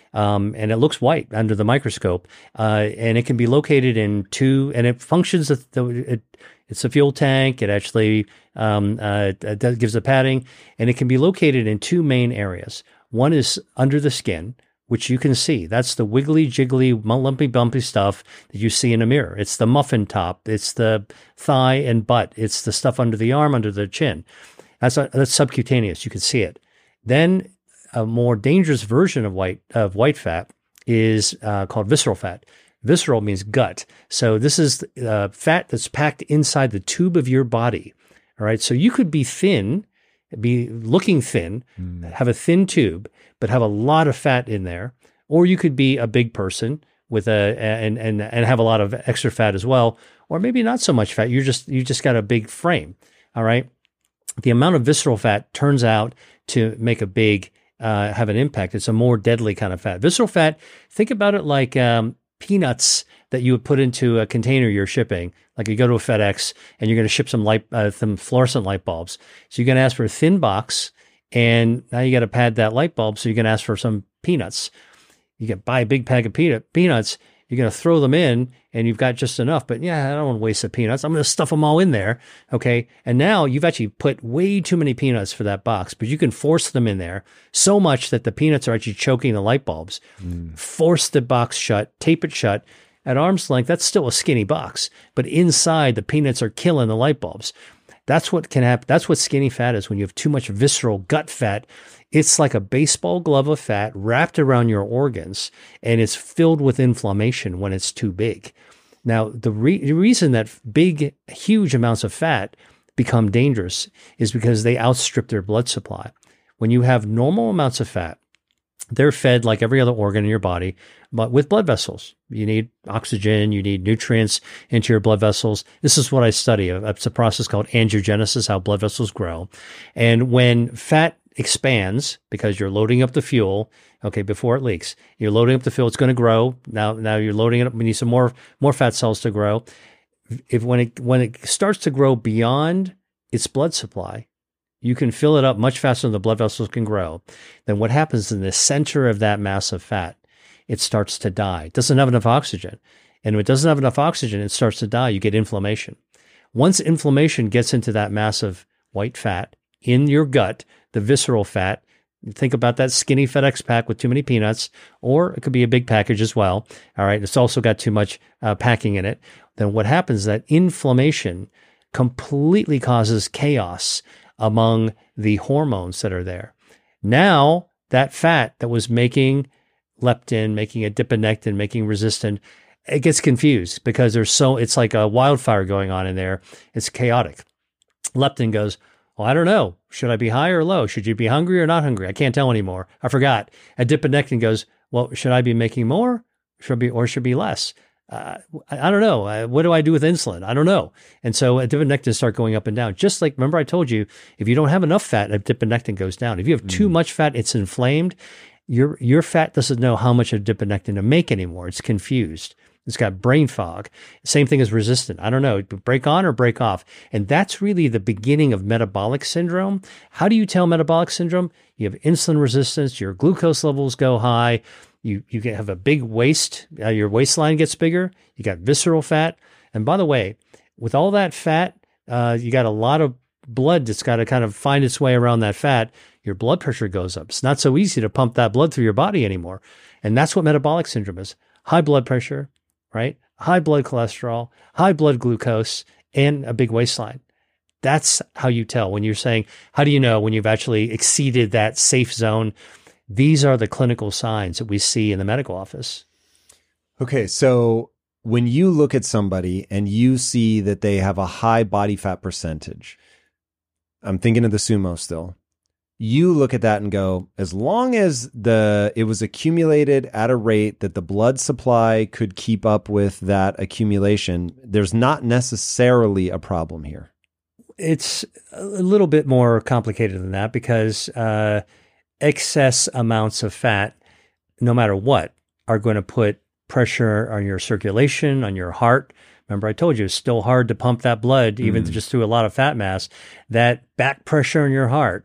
S2: Um, and it looks white under the microscope, uh, and it can be located in two, and it functions. As the, it, it's a fuel tank. It actually um, uh, it gives a padding, and it can be located in two main areas. One is under the skin, which you can see. That's the wiggly, jiggly, lumpy, bumpy stuff that you see in a mirror. It's the muffin top. It's the thigh and butt. It's the stuff under the arm, under the chin. That's that's subcutaneous. You can see it. Then a more dangerous version of white of white fat is uh, called visceral fat. Visceral means gut. So this is uh, fat that's packed inside the tube of your body. All right. So you could be thin, be looking thin, mm. have a thin tube, but have a lot of fat in there. Or you could be a big person with a and and and have a lot of extra fat as well. Or maybe not so much fat. You just you just got a big frame. All right. The amount of visceral fat turns out to make a big Uh, have an impact. It's a more deadly kind of fat. Visceral fat, think about it like um, peanuts that you would put into a container you're shipping. Like you go to a FedEx and you're going to ship some light, uh, some fluorescent light bulbs. So you're going to ask for a thin box, and now you got to pad that light bulb. So you're going to ask for some peanuts. You can buy a big pack of peanut peanuts. You're going to throw them in, and you've got just enough. But yeah, I don't want to waste the peanuts. I'm going to stuff them all in there. Okay. And now you've actually put way too many peanuts for that box, but you can force them in there so much that the peanuts are actually choking the light bulbs. Mm. Force the box shut, tape it shut. At arm's length, that's still a skinny box, but inside the peanuts are killing the light bulbs. That's what can happen. That's what skinny fat is when you have too much visceral gut fat. It's like a baseball glove of fat wrapped around your organs, and it's filled with inflammation when it's too big. Now, the, re- the reason that big, huge amounts of fat become dangerous is because they outstrip their blood supply. When you have normal amounts of fat, they're fed like every other organ in your body, but with blood vessels. You need oxygen, you need nutrients into your blood vessels. This is what I study. It's a process called angiogenesis, how blood vessels grow. And when fat expands, because you're loading up the fuel, okay, before it leaks, you're loading up the fuel, it's going to grow. Now, now you're loading it up. We need some more, more fat cells to grow. If when it, when it starts to grow beyond its blood supply, you can fill it up much faster than the blood vessels can grow. Then what happens in the center of that mass of fat? It starts to die. It doesn't have enough oxygen. And when it doesn't have enough oxygen, it starts to die. You get inflammation. Once inflammation gets into that mass of white fat in your gut, the visceral fat, think about that skinny FedEx pack with too many peanuts, or it could be a big package as well. All right. It's also got too much uh, packing in it. Then what happens is that inflammation completely causes chaos among the hormones that are there. Now, that fat that was making leptin, making adiponectin, making resistant, it gets confused because there's so, it's like a wildfire going on in there. It's chaotic. Leptin goes, well, I don't know. Should I be high or low? Should you be hungry or not hungry? I can't tell anymore. I forgot. Adiponectin goes, well, should I be making more? Should I be, or should be less? Uh, I, I don't know. Uh, what do I do with insulin? I don't know. And so adiponectin start going up and down. Just like, remember I told you, if you don't have enough fat, adiponectin goes down. If you have mm. too much fat, it's inflamed. Your, your fat doesn't know how much adiponectin to make anymore. It's confused. It's got brain fog. Same thing as resistant. I don't know, break on or break off. And that's really the beginning of metabolic syndrome. How do you tell metabolic syndrome? You have insulin resistance, your glucose levels go high, you you can have a big waist, uh, your waistline gets bigger, you got visceral fat. And by the way, with all that fat, uh, you got a lot of blood that's got to kind of find its way around that fat. Your blood pressure goes up. It's not so easy to pump that blood through your body anymore. And that's what metabolic syndrome is. High blood pressure, right? High blood cholesterol, high blood glucose, and a big waistline. That's how you tell when you're saying, how do you know when you've actually exceeded that safe zone? These are the clinical signs that we see in the medical office.
S3: Okay, so when you look at somebody and you see that they have a high body fat percentage, I'm thinking of the sumo still. You look at that and go, as long as the it was accumulated at a rate that the blood supply could keep up with that accumulation, there's not necessarily a problem here.
S2: It's a little bit more complicated than that because uh, excess amounts of fat, no matter what, are going to put pressure on your circulation, on your heart. Remember, I told you it's still hard to pump that blood, even mm. just through a lot of fat mass. That back pressure on your heart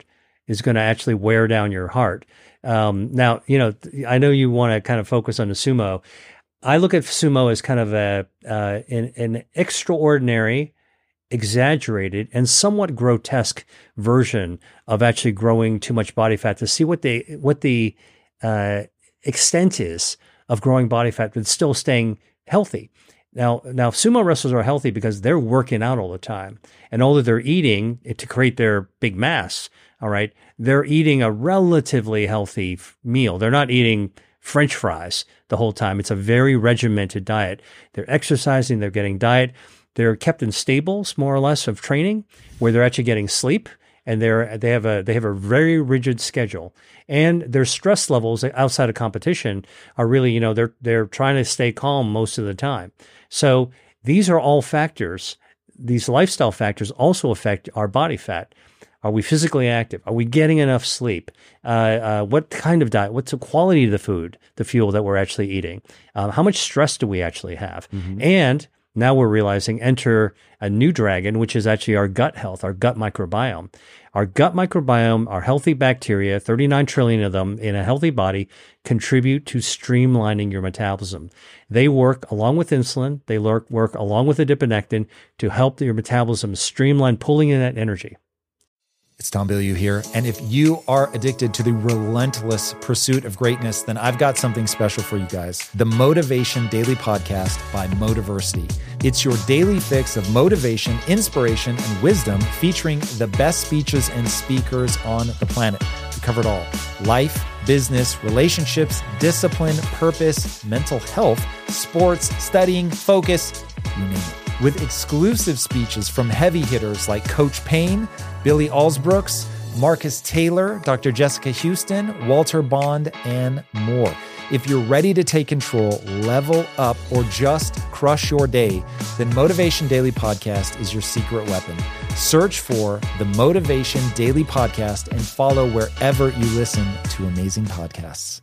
S2: is going to actually wear down your heart. Um, now, you know, I know you want to kind of focus on the sumo. I look at sumo as kind of a uh, an, an extraordinary, exaggerated, and somewhat grotesque version of actually growing too much body fat to see what the what the uh, extent is of growing body fat, but still staying healthy. Now, now sumo wrestlers are healthy because they're working out all the time, and all that they're eating to create their big mass. All right, they're eating a relatively healthy meal. They're not eating French fries the whole time. It's a very regimented diet. They're exercising, they're getting diet. They're kept in stables, more or less, of training where they're actually getting sleep, and they're they have a they have a very rigid schedule. And their stress levels outside of competition are really, you know, they're they're trying to stay calm most of the time. So these are all factors. These lifestyle factors also affect our body fat. Are we physically active? Are we getting enough sleep? Uh, uh, what kind of diet? What's the quality of the food, the fuel that we're actually eating? Um, how much stress do we actually have? Mm-hmm. And now we're realizing enter a new dragon, which is actually our gut health, our gut microbiome. Our gut microbiome, our healthy bacteria, thirty-nine trillion of them in a healthy body, contribute to streamlining your metabolism. They work along with insulin. They work, work along with adiponectin to help your metabolism streamline, pulling in that energy.
S1: It's Tom Bilyeu here. And if you are addicted to the relentless pursuit of greatness, then I've got something special for you guys. The Motivation Daily Podcast by Motiversity. It's your daily fix of motivation, inspiration, and wisdom featuring the best speeches and speakers on the planet. We cover it all. Life, business, relationships, discipline, purpose, mental health, sports, studying, focus, you name it. With exclusive speeches from heavy hitters like Coach Payne, Billy Alsbrooks, Marcus Taylor, Doctor Jessica Houston, Walter Bond, and more. If you're ready to take control, level up, or just crush your day, then Motivation Daily Podcast is your secret weapon. Search for the Motivation Daily Podcast and follow wherever you listen to amazing podcasts.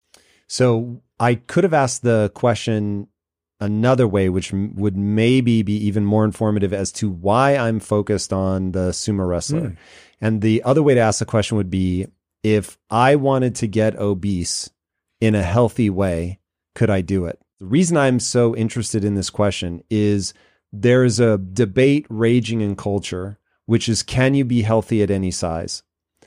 S3: So I could have asked the question another way, which m- would maybe be even more informative as to why I'm focused on the sumo wrestler. Mm. And the other way to ask the question would be, if I wanted to get obese in a healthy way, could I do it? The reason I'm so interested in this question is there's a debate raging in culture, which is, can you be healthy at any size?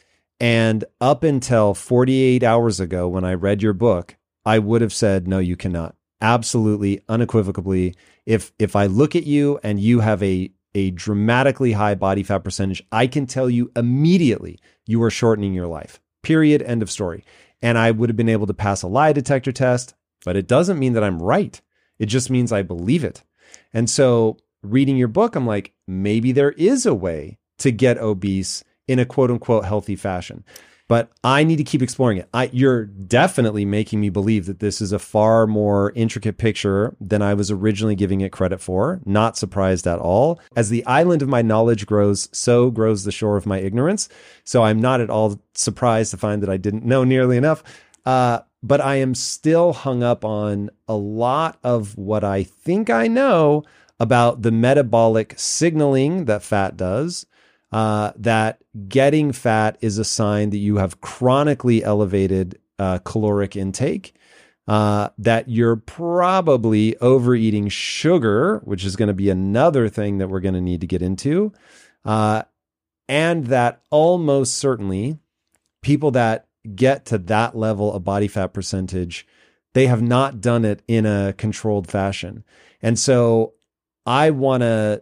S3: And up until forty-eight hours ago, when I read your book, I would have said, no, you cannot. Absolutely, unequivocally. If if I look at you and you have a, a dramatically high body fat percentage, I can tell you immediately you are shortening your life. Period. End of story. And I would have been able to pass a lie detector test, but it doesn't mean that I'm right. It just means I believe it. And so reading your book, I'm like, maybe there is a way to get obese in a quote unquote healthy fashion. But I need to keep exploring it. I, you're definitely making me believe that this is a far more intricate picture than I was originally giving it credit for. Not surprised at all. As the island of my knowledge grows, so grows the shore of my ignorance. So I'm not at all surprised to find that I didn't know nearly enough. Uh, but I am still hung up on a lot of what I think I know about the metabolic signaling that fat does. Uh, that getting fat is a sign that you have chronically elevated uh, caloric intake, uh, that you're probably overeating sugar, which is going to be another thing that we're going to need to get into, uh, and that almost certainly people that get to that level of body fat percentage, they have not done it in a controlled fashion. And so I want to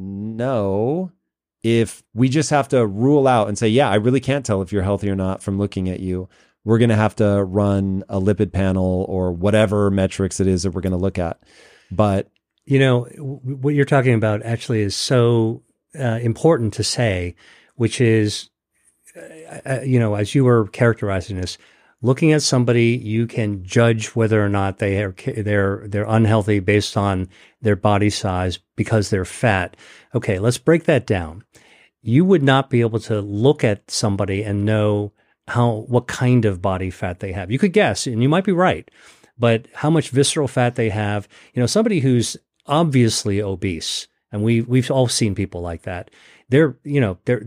S3: know if we just have to rule out and say, yeah, I really can't tell if you're healthy or not from looking at you. We're going to have to run a lipid panel or whatever metrics it is that we're going to look at. But,
S2: you know, what you're talking about actually is so uh, important to say, which is, uh, you know, as you were characterizing this, looking at somebody, you can judge whether or not they are they're they're unhealthy based on their body size because they're fat. Okay, let's break that down. You would not be able to look at somebody and know how what kind of body fat they have. You could guess, and you might be right, but how much visceral fat they have. You know, somebody who's obviously obese, and we we've all seen people like that. They're you know they're, there's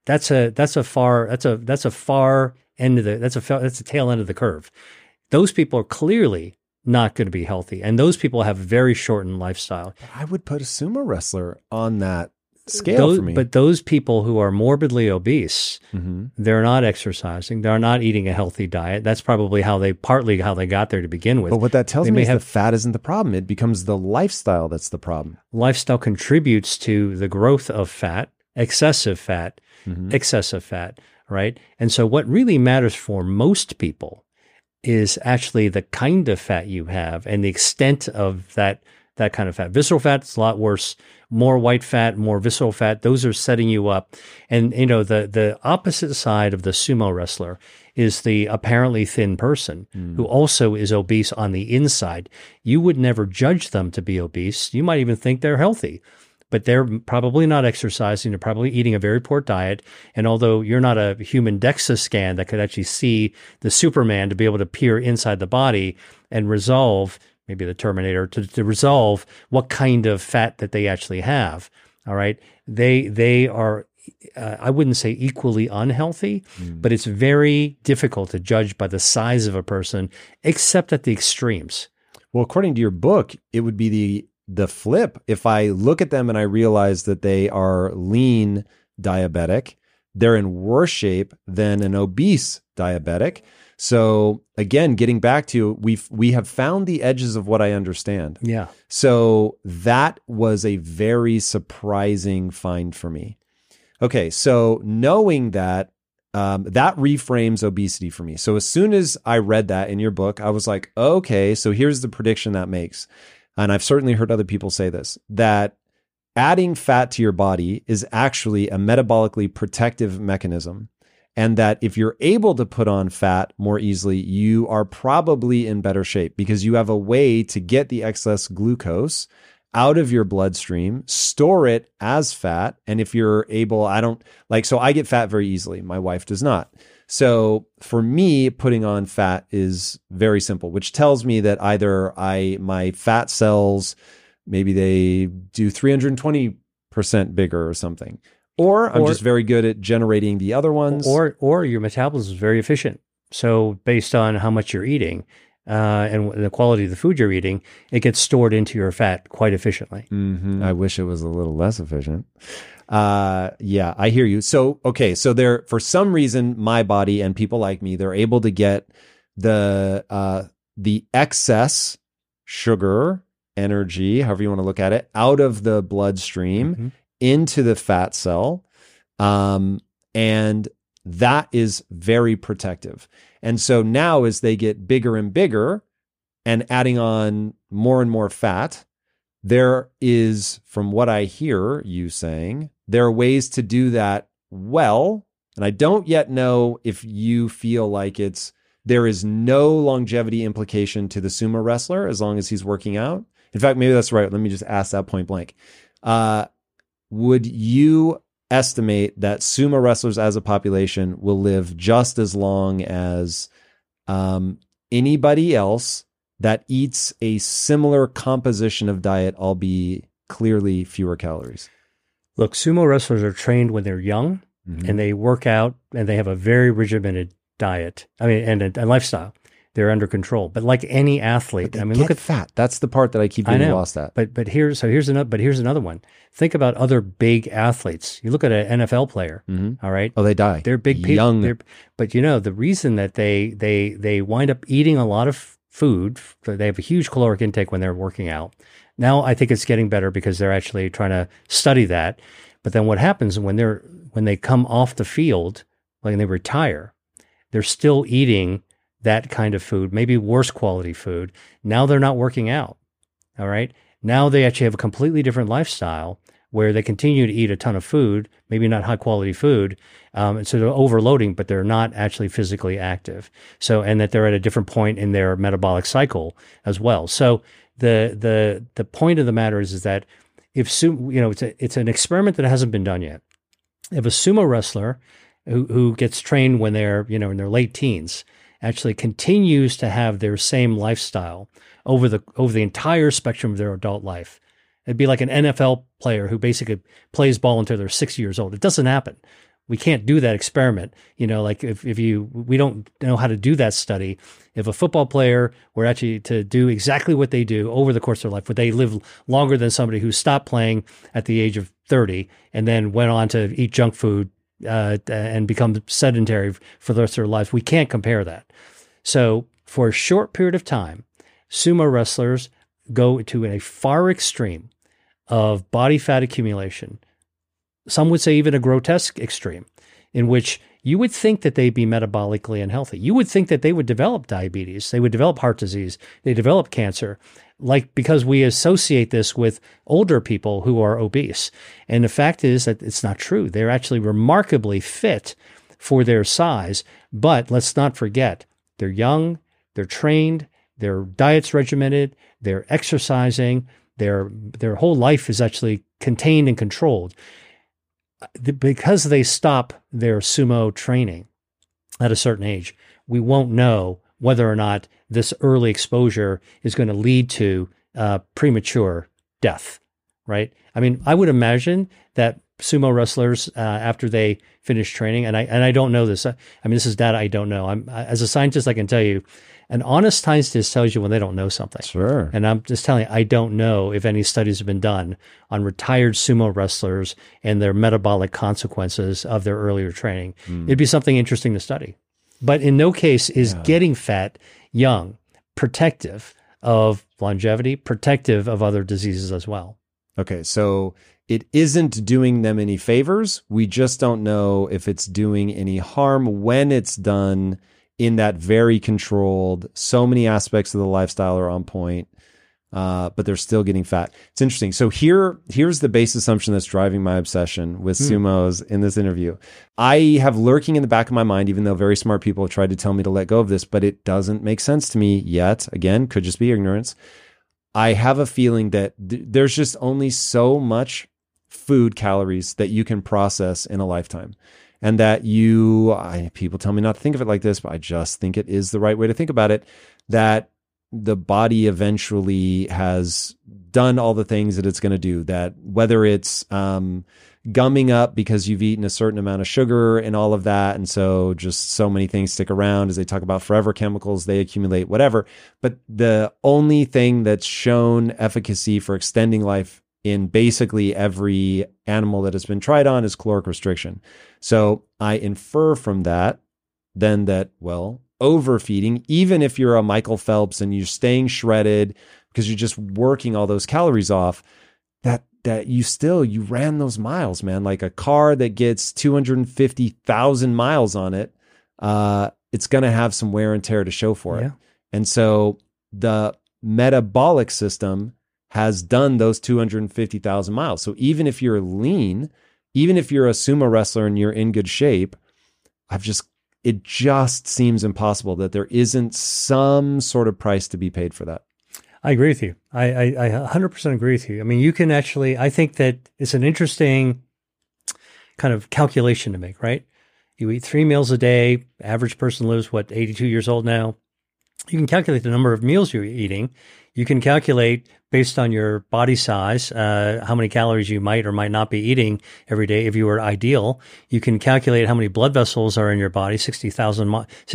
S2: that's a that's a far that's a that's a far end of the that's a that's a tail end of the curve. Those people are clearly not going to be healthy, and those people have a very shortened lifestyle.
S3: I would put a sumo wrestler on that scale
S2: those,
S3: for me.
S2: But those people who are morbidly obese,
S3: mm-hmm.
S2: they're not exercising, they're not eating a healthy diet. That's probably how they partly how they got there to begin with.
S3: But what that tells
S2: they
S3: me
S2: may
S3: is
S2: have,
S3: the fat isn't the problem. It becomes the lifestyle that's the problem.
S2: Lifestyle contributes to the growth of fat, excessive fat, mm-hmm. excessive fat, right? And so what really matters for most people is actually the kind of fat you have and the extent of that that kind of fat. Visceral fat is a lot worse. More white fat, more visceral fat, those are setting you up. And, you know, the the opposite side of the sumo wrestler is the apparently thin person mm. who also is obese on the inside. You would never judge them to be obese. You might even think they're healthy, but they're probably not exercising. They're probably eating a very poor diet. And although you're not a human DEXA scan that could actually see the Superman to be able to peer inside the body and resolve, maybe the Terminator, to, to resolve what kind of fat that they actually have. All right. They, they are, uh, I wouldn't say equally unhealthy, mm. but it's very difficult to judge by the size of a person, except at the extremes.
S3: Well, according to your book, it would be the, the flip. If I look at them and I realize that they are lean diabetic, they're in worse shape than an obese diabetic. So again, getting back to, we've, we have found the edges of what I understand.
S2: Yeah.
S3: So that was a very surprising find for me. Okay. So knowing that, um, that reframes obesity for me. So as soon as I read that in your book, I was like, okay, so here's the prediction that makes. And I've certainly heard other people say this, that adding fat to your body is actually a metabolically protective mechanism. And that if you're able to put on fat more easily, you are probably in better shape because you have a way to get the excess glucose out of your bloodstream, store it as fat. And if you're able, I don't like, so I get fat very easily. My wife does not. So for me, putting on fat is very simple, which tells me that either I, my fat cells, maybe they do three hundred twenty percent bigger or something. Or I'm or, just very good at generating the other ones.
S2: Or or your metabolism is very efficient. So based on how much you're eating uh, and the quality of the food you're eating, it gets stored into your fat quite efficiently.
S3: Mm-hmm. I wish it was a little less efficient. Uh, yeah, I hear you. So, okay. So there, for some reason, my body and people like me, they're able to get the, uh, the excess sugar, energy, however you want to look at it, out of the bloodstream mm-hmm. into the fat cell. Um, and that is very protective. And so now as they get bigger and bigger and adding on more and more fat, there is, from what I hear you saying, there are ways to do that well. And I don't yet know if you feel like it's, there is no longevity implication to the sumo wrestler as long as he's working out. In fact, maybe that's right. Let me just ask that point blank. Uh, would you estimate that sumo wrestlers as a population will live just as long as um, anybody else that eats a similar composition of diet, albeit clearly fewer calories?
S2: Look, sumo wrestlers are trained when they're young mm-hmm. and they work out and they have a very regimented diet. I mean, and a, a lifestyle. They're under control. But like any athlete, I mean, look at
S3: fat. That's the part that I keep getting lost at.
S2: But but here's so here's another but here's another one. Think about other big athletes. You look at an N F L player, mm-hmm. all right?
S3: Oh, they die.
S2: They're big people.
S3: Young.
S2: They're, but you know, the reason that they they they wind up eating a lot of food, they have a huge caloric intake when they're working out. Now I think it's getting better because they're actually trying to study that. But then what happens when they're when they come off the field, like when they retire, they're still eating that kind of food, maybe worse quality food. Now they're not working out. All right. Now they actually have a completely different lifestyle where they continue to eat a ton of food, maybe not high quality food. Um, and so they're overloading, but they're not actually physically active. So, and that they're at a different point in their metabolic cycle as well. So the, the, the point of the matter is, is that if, you know, it's a, it's an experiment that hasn't been done yet. If a sumo wrestler who, who gets trained when they're, you know, in their late teens, actually continues to have their same lifestyle over the over the entire spectrum of their adult life. It'd be like an N F L player who basically plays ball until they're sixty years old. It doesn't happen. We can't do that experiment. You know, like if, if you, we don't know how to do that study. If a football player were actually to do exactly what they do over the course of their life, would they live longer than somebody who stopped playing at the age of thirty and then went on to eat junk food uh, and become sedentary for the rest of their lives? We can't compare that. So for a short period of time, sumo wrestlers go to a far extreme of body fat accumulation. Some would say even a grotesque extreme, in which you would think that they'd be metabolically unhealthy. You would think that they would develop diabetes, they would develop heart disease, they develop cancer, like because we associate this with older people who are obese. And the fact is that it's not true. They're actually remarkably fit for their size, but let's not forget, they're young, they're trained, their diet's regimented, they're exercising, their their whole life is actually contained and controlled. Because they stop their sumo training at a certain age, we won't know whether or not this early exposure is going to lead to uh, premature death, right? I mean, I would imagine that sumo wrestlers, uh, after they finish training, and I and I don't know this. I, I mean, this is data I don't know. I'm as a scientist, I can tell you, an honest scientist tells you when they don't know something.
S3: Sure.
S2: And I'm just telling you, I don't know if any studies have been done on retired sumo wrestlers and their metabolic consequences of their earlier training. Mm. It'd be something interesting to study. But in no case is yeah. getting fat young protective of longevity, protective of other diseases as well.
S3: Okay, so it isn't doing them any favors. We just don't know if it's doing any harm when it's done in that very controlled, so many aspects of the lifestyle are on point, uh, but they're still getting fat. It's interesting. So here, here's the base assumption that's driving my obsession with hmm. sumos in this interview. I have lurking in the back of my mind, even though very smart people have tried to tell me to let go of this, but it doesn't make sense to me yet. Again, could just be ignorance. I have a feeling that th- there's just only so much food calories that you can process in a lifetime. And that you, I, people tell me not to think of it like this, but I just think it is the right way to think about it, that the body eventually has done all the things that it's going to do, that whether it's um, gumming up because you've eaten a certain amount of sugar and all of that, and so just so many things stick around as they talk about forever chemicals, they accumulate, whatever. But the only thing that's shown efficacy for extending life in basically every animal that has been tried on is caloric restriction. So I infer from that then that, well, overfeeding, even if you're a Michael Phelps and you're staying shredded because you're just working all those calories off, that that you still, you ran those miles, man. Like a car that gets two hundred fifty thousand miles on it, uh, it's going to have some wear and tear to show for it.
S2: Yeah.
S3: And so the metabolic system has done those two hundred fifty thousand miles. So even if you're lean, even if you're a sumo wrestler and you're in good shape, I've just, it just seems impossible that there isn't some sort of price to be paid for that.
S2: I agree with you. I, I, I one hundred percent agree with you. I mean, you can actually, I think that it's an interesting kind of calculation to make, right? You eat three meals a day. Average person lives, what, eighty-two years old now. You can calculate the number of meals you're eating. You can calculate based on your body size, uh, how many calories you might or might not be eating every day if you were ideal. You can calculate how many blood vessels are in your body, sixty thousand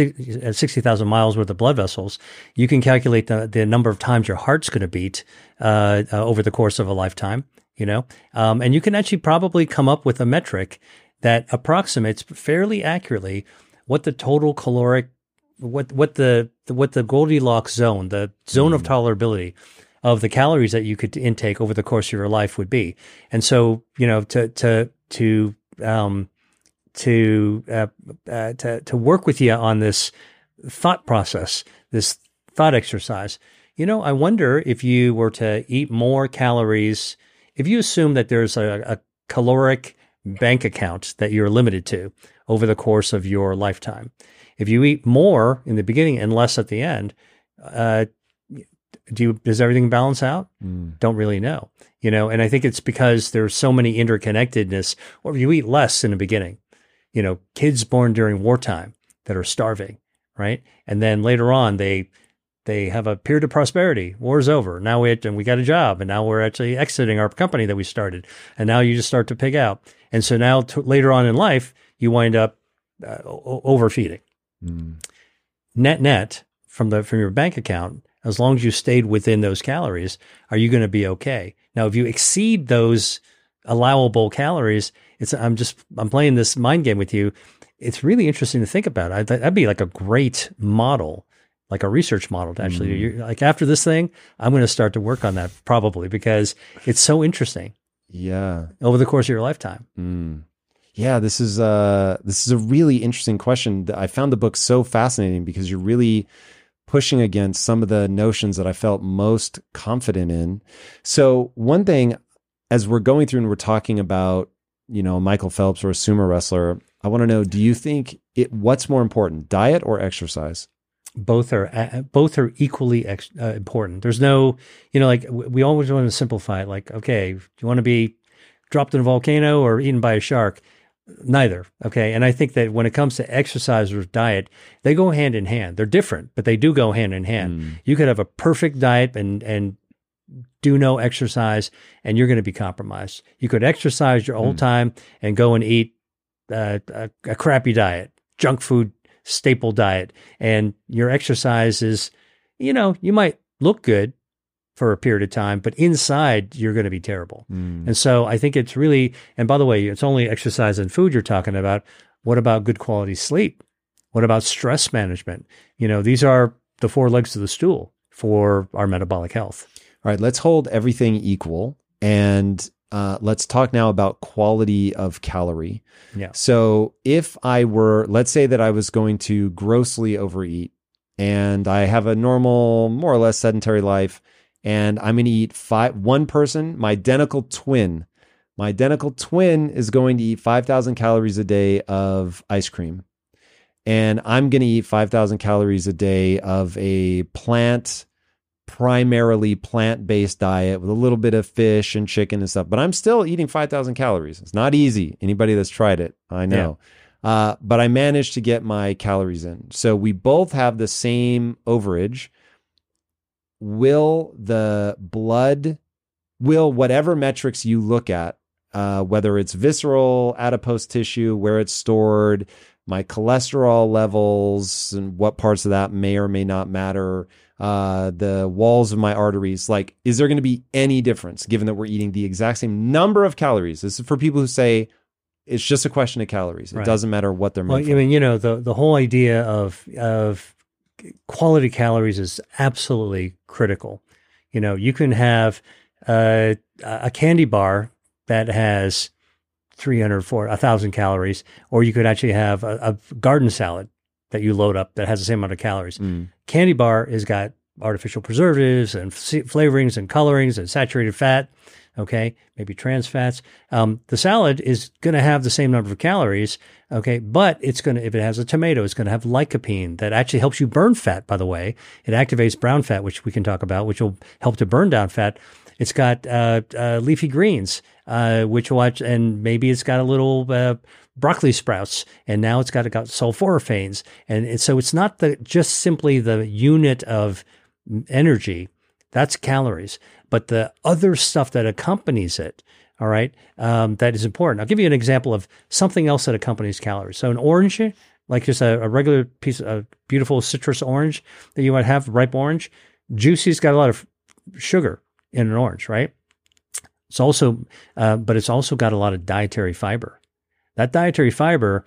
S2: miles worth of blood vessels. You can calculate the, the number of times your heart's going to beat uh, uh, over the course of a lifetime, you know, um, and you can actually probably come up with a metric that approximates fairly accurately what the total caloric what what the what the Goldilocks zone, the zone mm. of tolerability of the calories that you could intake over the course of your life would be. And so, you know, to to to um to uh, uh, to to work with you on this thought process, this thought exercise. You know, I wonder if you were to eat more calories, if you assume that there's a, a caloric bank account that you're limited to over the course of your lifetime. If you eat more in the beginning and less at the end, uh, do you, does everything balance out? Mm. Don't really know, you know. And I think it's because there's so many interconnectedness. Or if you eat less in the beginning, you know, kids born during wartime that are starving, right? And then later on, they they have a period of prosperity. War's over. Now we and we got a job, and now we're actually exiting our company that we started. And now you just start to pig out. And so now t- later on in life, you wind up uh, o- overfeeding.
S3: Mm.
S2: Net net from the from your bank account, as long as you stayed within those calories, are you going to be okay? Now, if you exceed those allowable calories, it's I'm just I'm playing this mind game with you. It's really interesting to think about. I, that'd be like a great model, like a research model to actually. Mm. You're, like after this thing, I'm going to start to work on that probably because it's so interesting.
S3: Yeah,
S2: over the course of your lifetime.
S3: Mm. Yeah, this is uh this is a really interesting question. I found the book so fascinating because you're really pushing against some of the notions that I felt most confident in. So one thing, as we're going through and we're talking about, you know, Michael Phelps or a sumo wrestler, I want to know, do you think it, what's more important, diet or exercise?
S2: Both are uh, both are equally ex, uh, important. There's no, you know, like we always want to simplify it. Like, okay, do you want to be dropped in a volcano or eaten by a shark? Neither. Okay. And I think that when it comes to exercise or diet, they go hand in hand. They're different, but they do go hand in hand. Mm. You could have a perfect diet and, and do no exercise and you're going to be compromised. You could exercise your whole mm. time and go and eat uh, a, a crappy diet, junk food, staple diet. And your exercise is, you know, you might look good for a period of time, but inside you're going to be terrible. Mm. And so I think it's really, and by the way, it's only exercise and food you're talking about. What about good quality sleep? What about stress management? You know, these are the four legs of the stool for our metabolic health.
S3: All right, let's hold everything equal. And uh, let's talk now about quality of calorie.
S2: Yeah.
S3: So if I were, let's say that I was going to grossly overeat and I have a normal, more or less sedentary life, and I'm going to eat five, one person, my identical twin, my identical twin is going to eat five thousand calories a day of ice cream. And I'm going to eat five thousand calories a day of a plant, primarily plant-based diet with a little bit of fish and chicken and stuff. But I'm still eating five thousand calories. It's not easy. Anybody that's tried it, I know. Yeah. Uh, but I managed to get my calories in. So we both have the same overage. Will the blood, will whatever metrics you look at, uh, whether it's visceral, adipose tissue, where it's stored, my cholesterol levels, and what parts of that may or may not matter, uh, the walls of my arteries, like, is there going to be any difference given that we're eating the exact same number of calories? This is for people who say it's just a question of calories. It right. doesn't matter what they're
S2: well,
S3: made
S2: I mean, you know, the, the whole idea of, of, quality calories is absolutely critical. You know, you can have uh, a candy bar that has three hundred, four hundred, one thousand calories, or you could actually have a, a garden salad that you load up that has the same amount of calories. Mm. Candy bar has got artificial preservatives and flavorings and colorings and saturated fat, okay, maybe trans fats. Um, the salad is going to have the same number of calories, okay, but it's going to, if it has a tomato, it's going to have lycopene that actually helps you burn fat, by the way. It activates brown fat, which we can talk about, which will help to burn down fat. It's got uh, uh, leafy greens, uh, which will, and maybe it's got a little uh, broccoli sprouts, and now it's got, got sulforaphanes. And, and so it's not the just simply the unit of energy, that's calories, but the other stuff that accompanies it, all right, um, that is important. I'll give you an example of something else that accompanies calories. So an orange, like just a, a regular piece of a beautiful citrus orange that you might have, ripe orange, juicy's got a lot of sugar in an orange, right? It's also, uh, but it's also got a lot of dietary fiber. That dietary fiber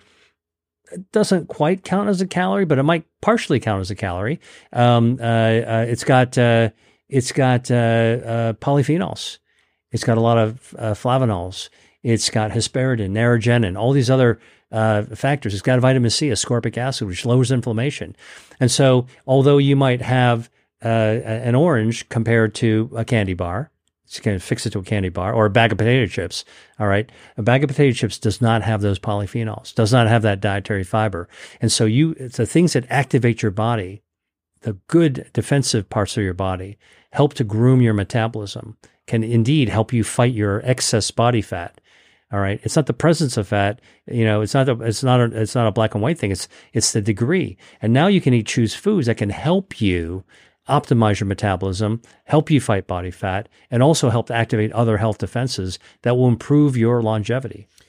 S2: doesn't quite count as a calorie, but it might partially count as a calorie. Um, uh, uh, it's got uh, it's got uh, uh, polyphenols. It's got a lot of uh, flavonols. It's got hesperidin, narogenin, all these other uh, factors. It's got vitamin C, ascorbic acid, which lowers inflammation. And so, although you might have uh, an orange compared to a candy bar, you can fix it to a candy bar, or a bag of potato chips, all right? A bag of potato chips does not have those polyphenols, does not have that dietary fiber. And so you, it's the things that activate your body, the good defensive parts of your body, help to groom your metabolism, can indeed help you fight your excess body fat. All right. It's not the presence of fat. You know, it's not a, it's not a, it's not a black and white thing. It's, it's the degree. And now you can eat, choose foods that can help you optimize your metabolism, help you fight body fat, and also help to activate other health defenses that will improve your longevity.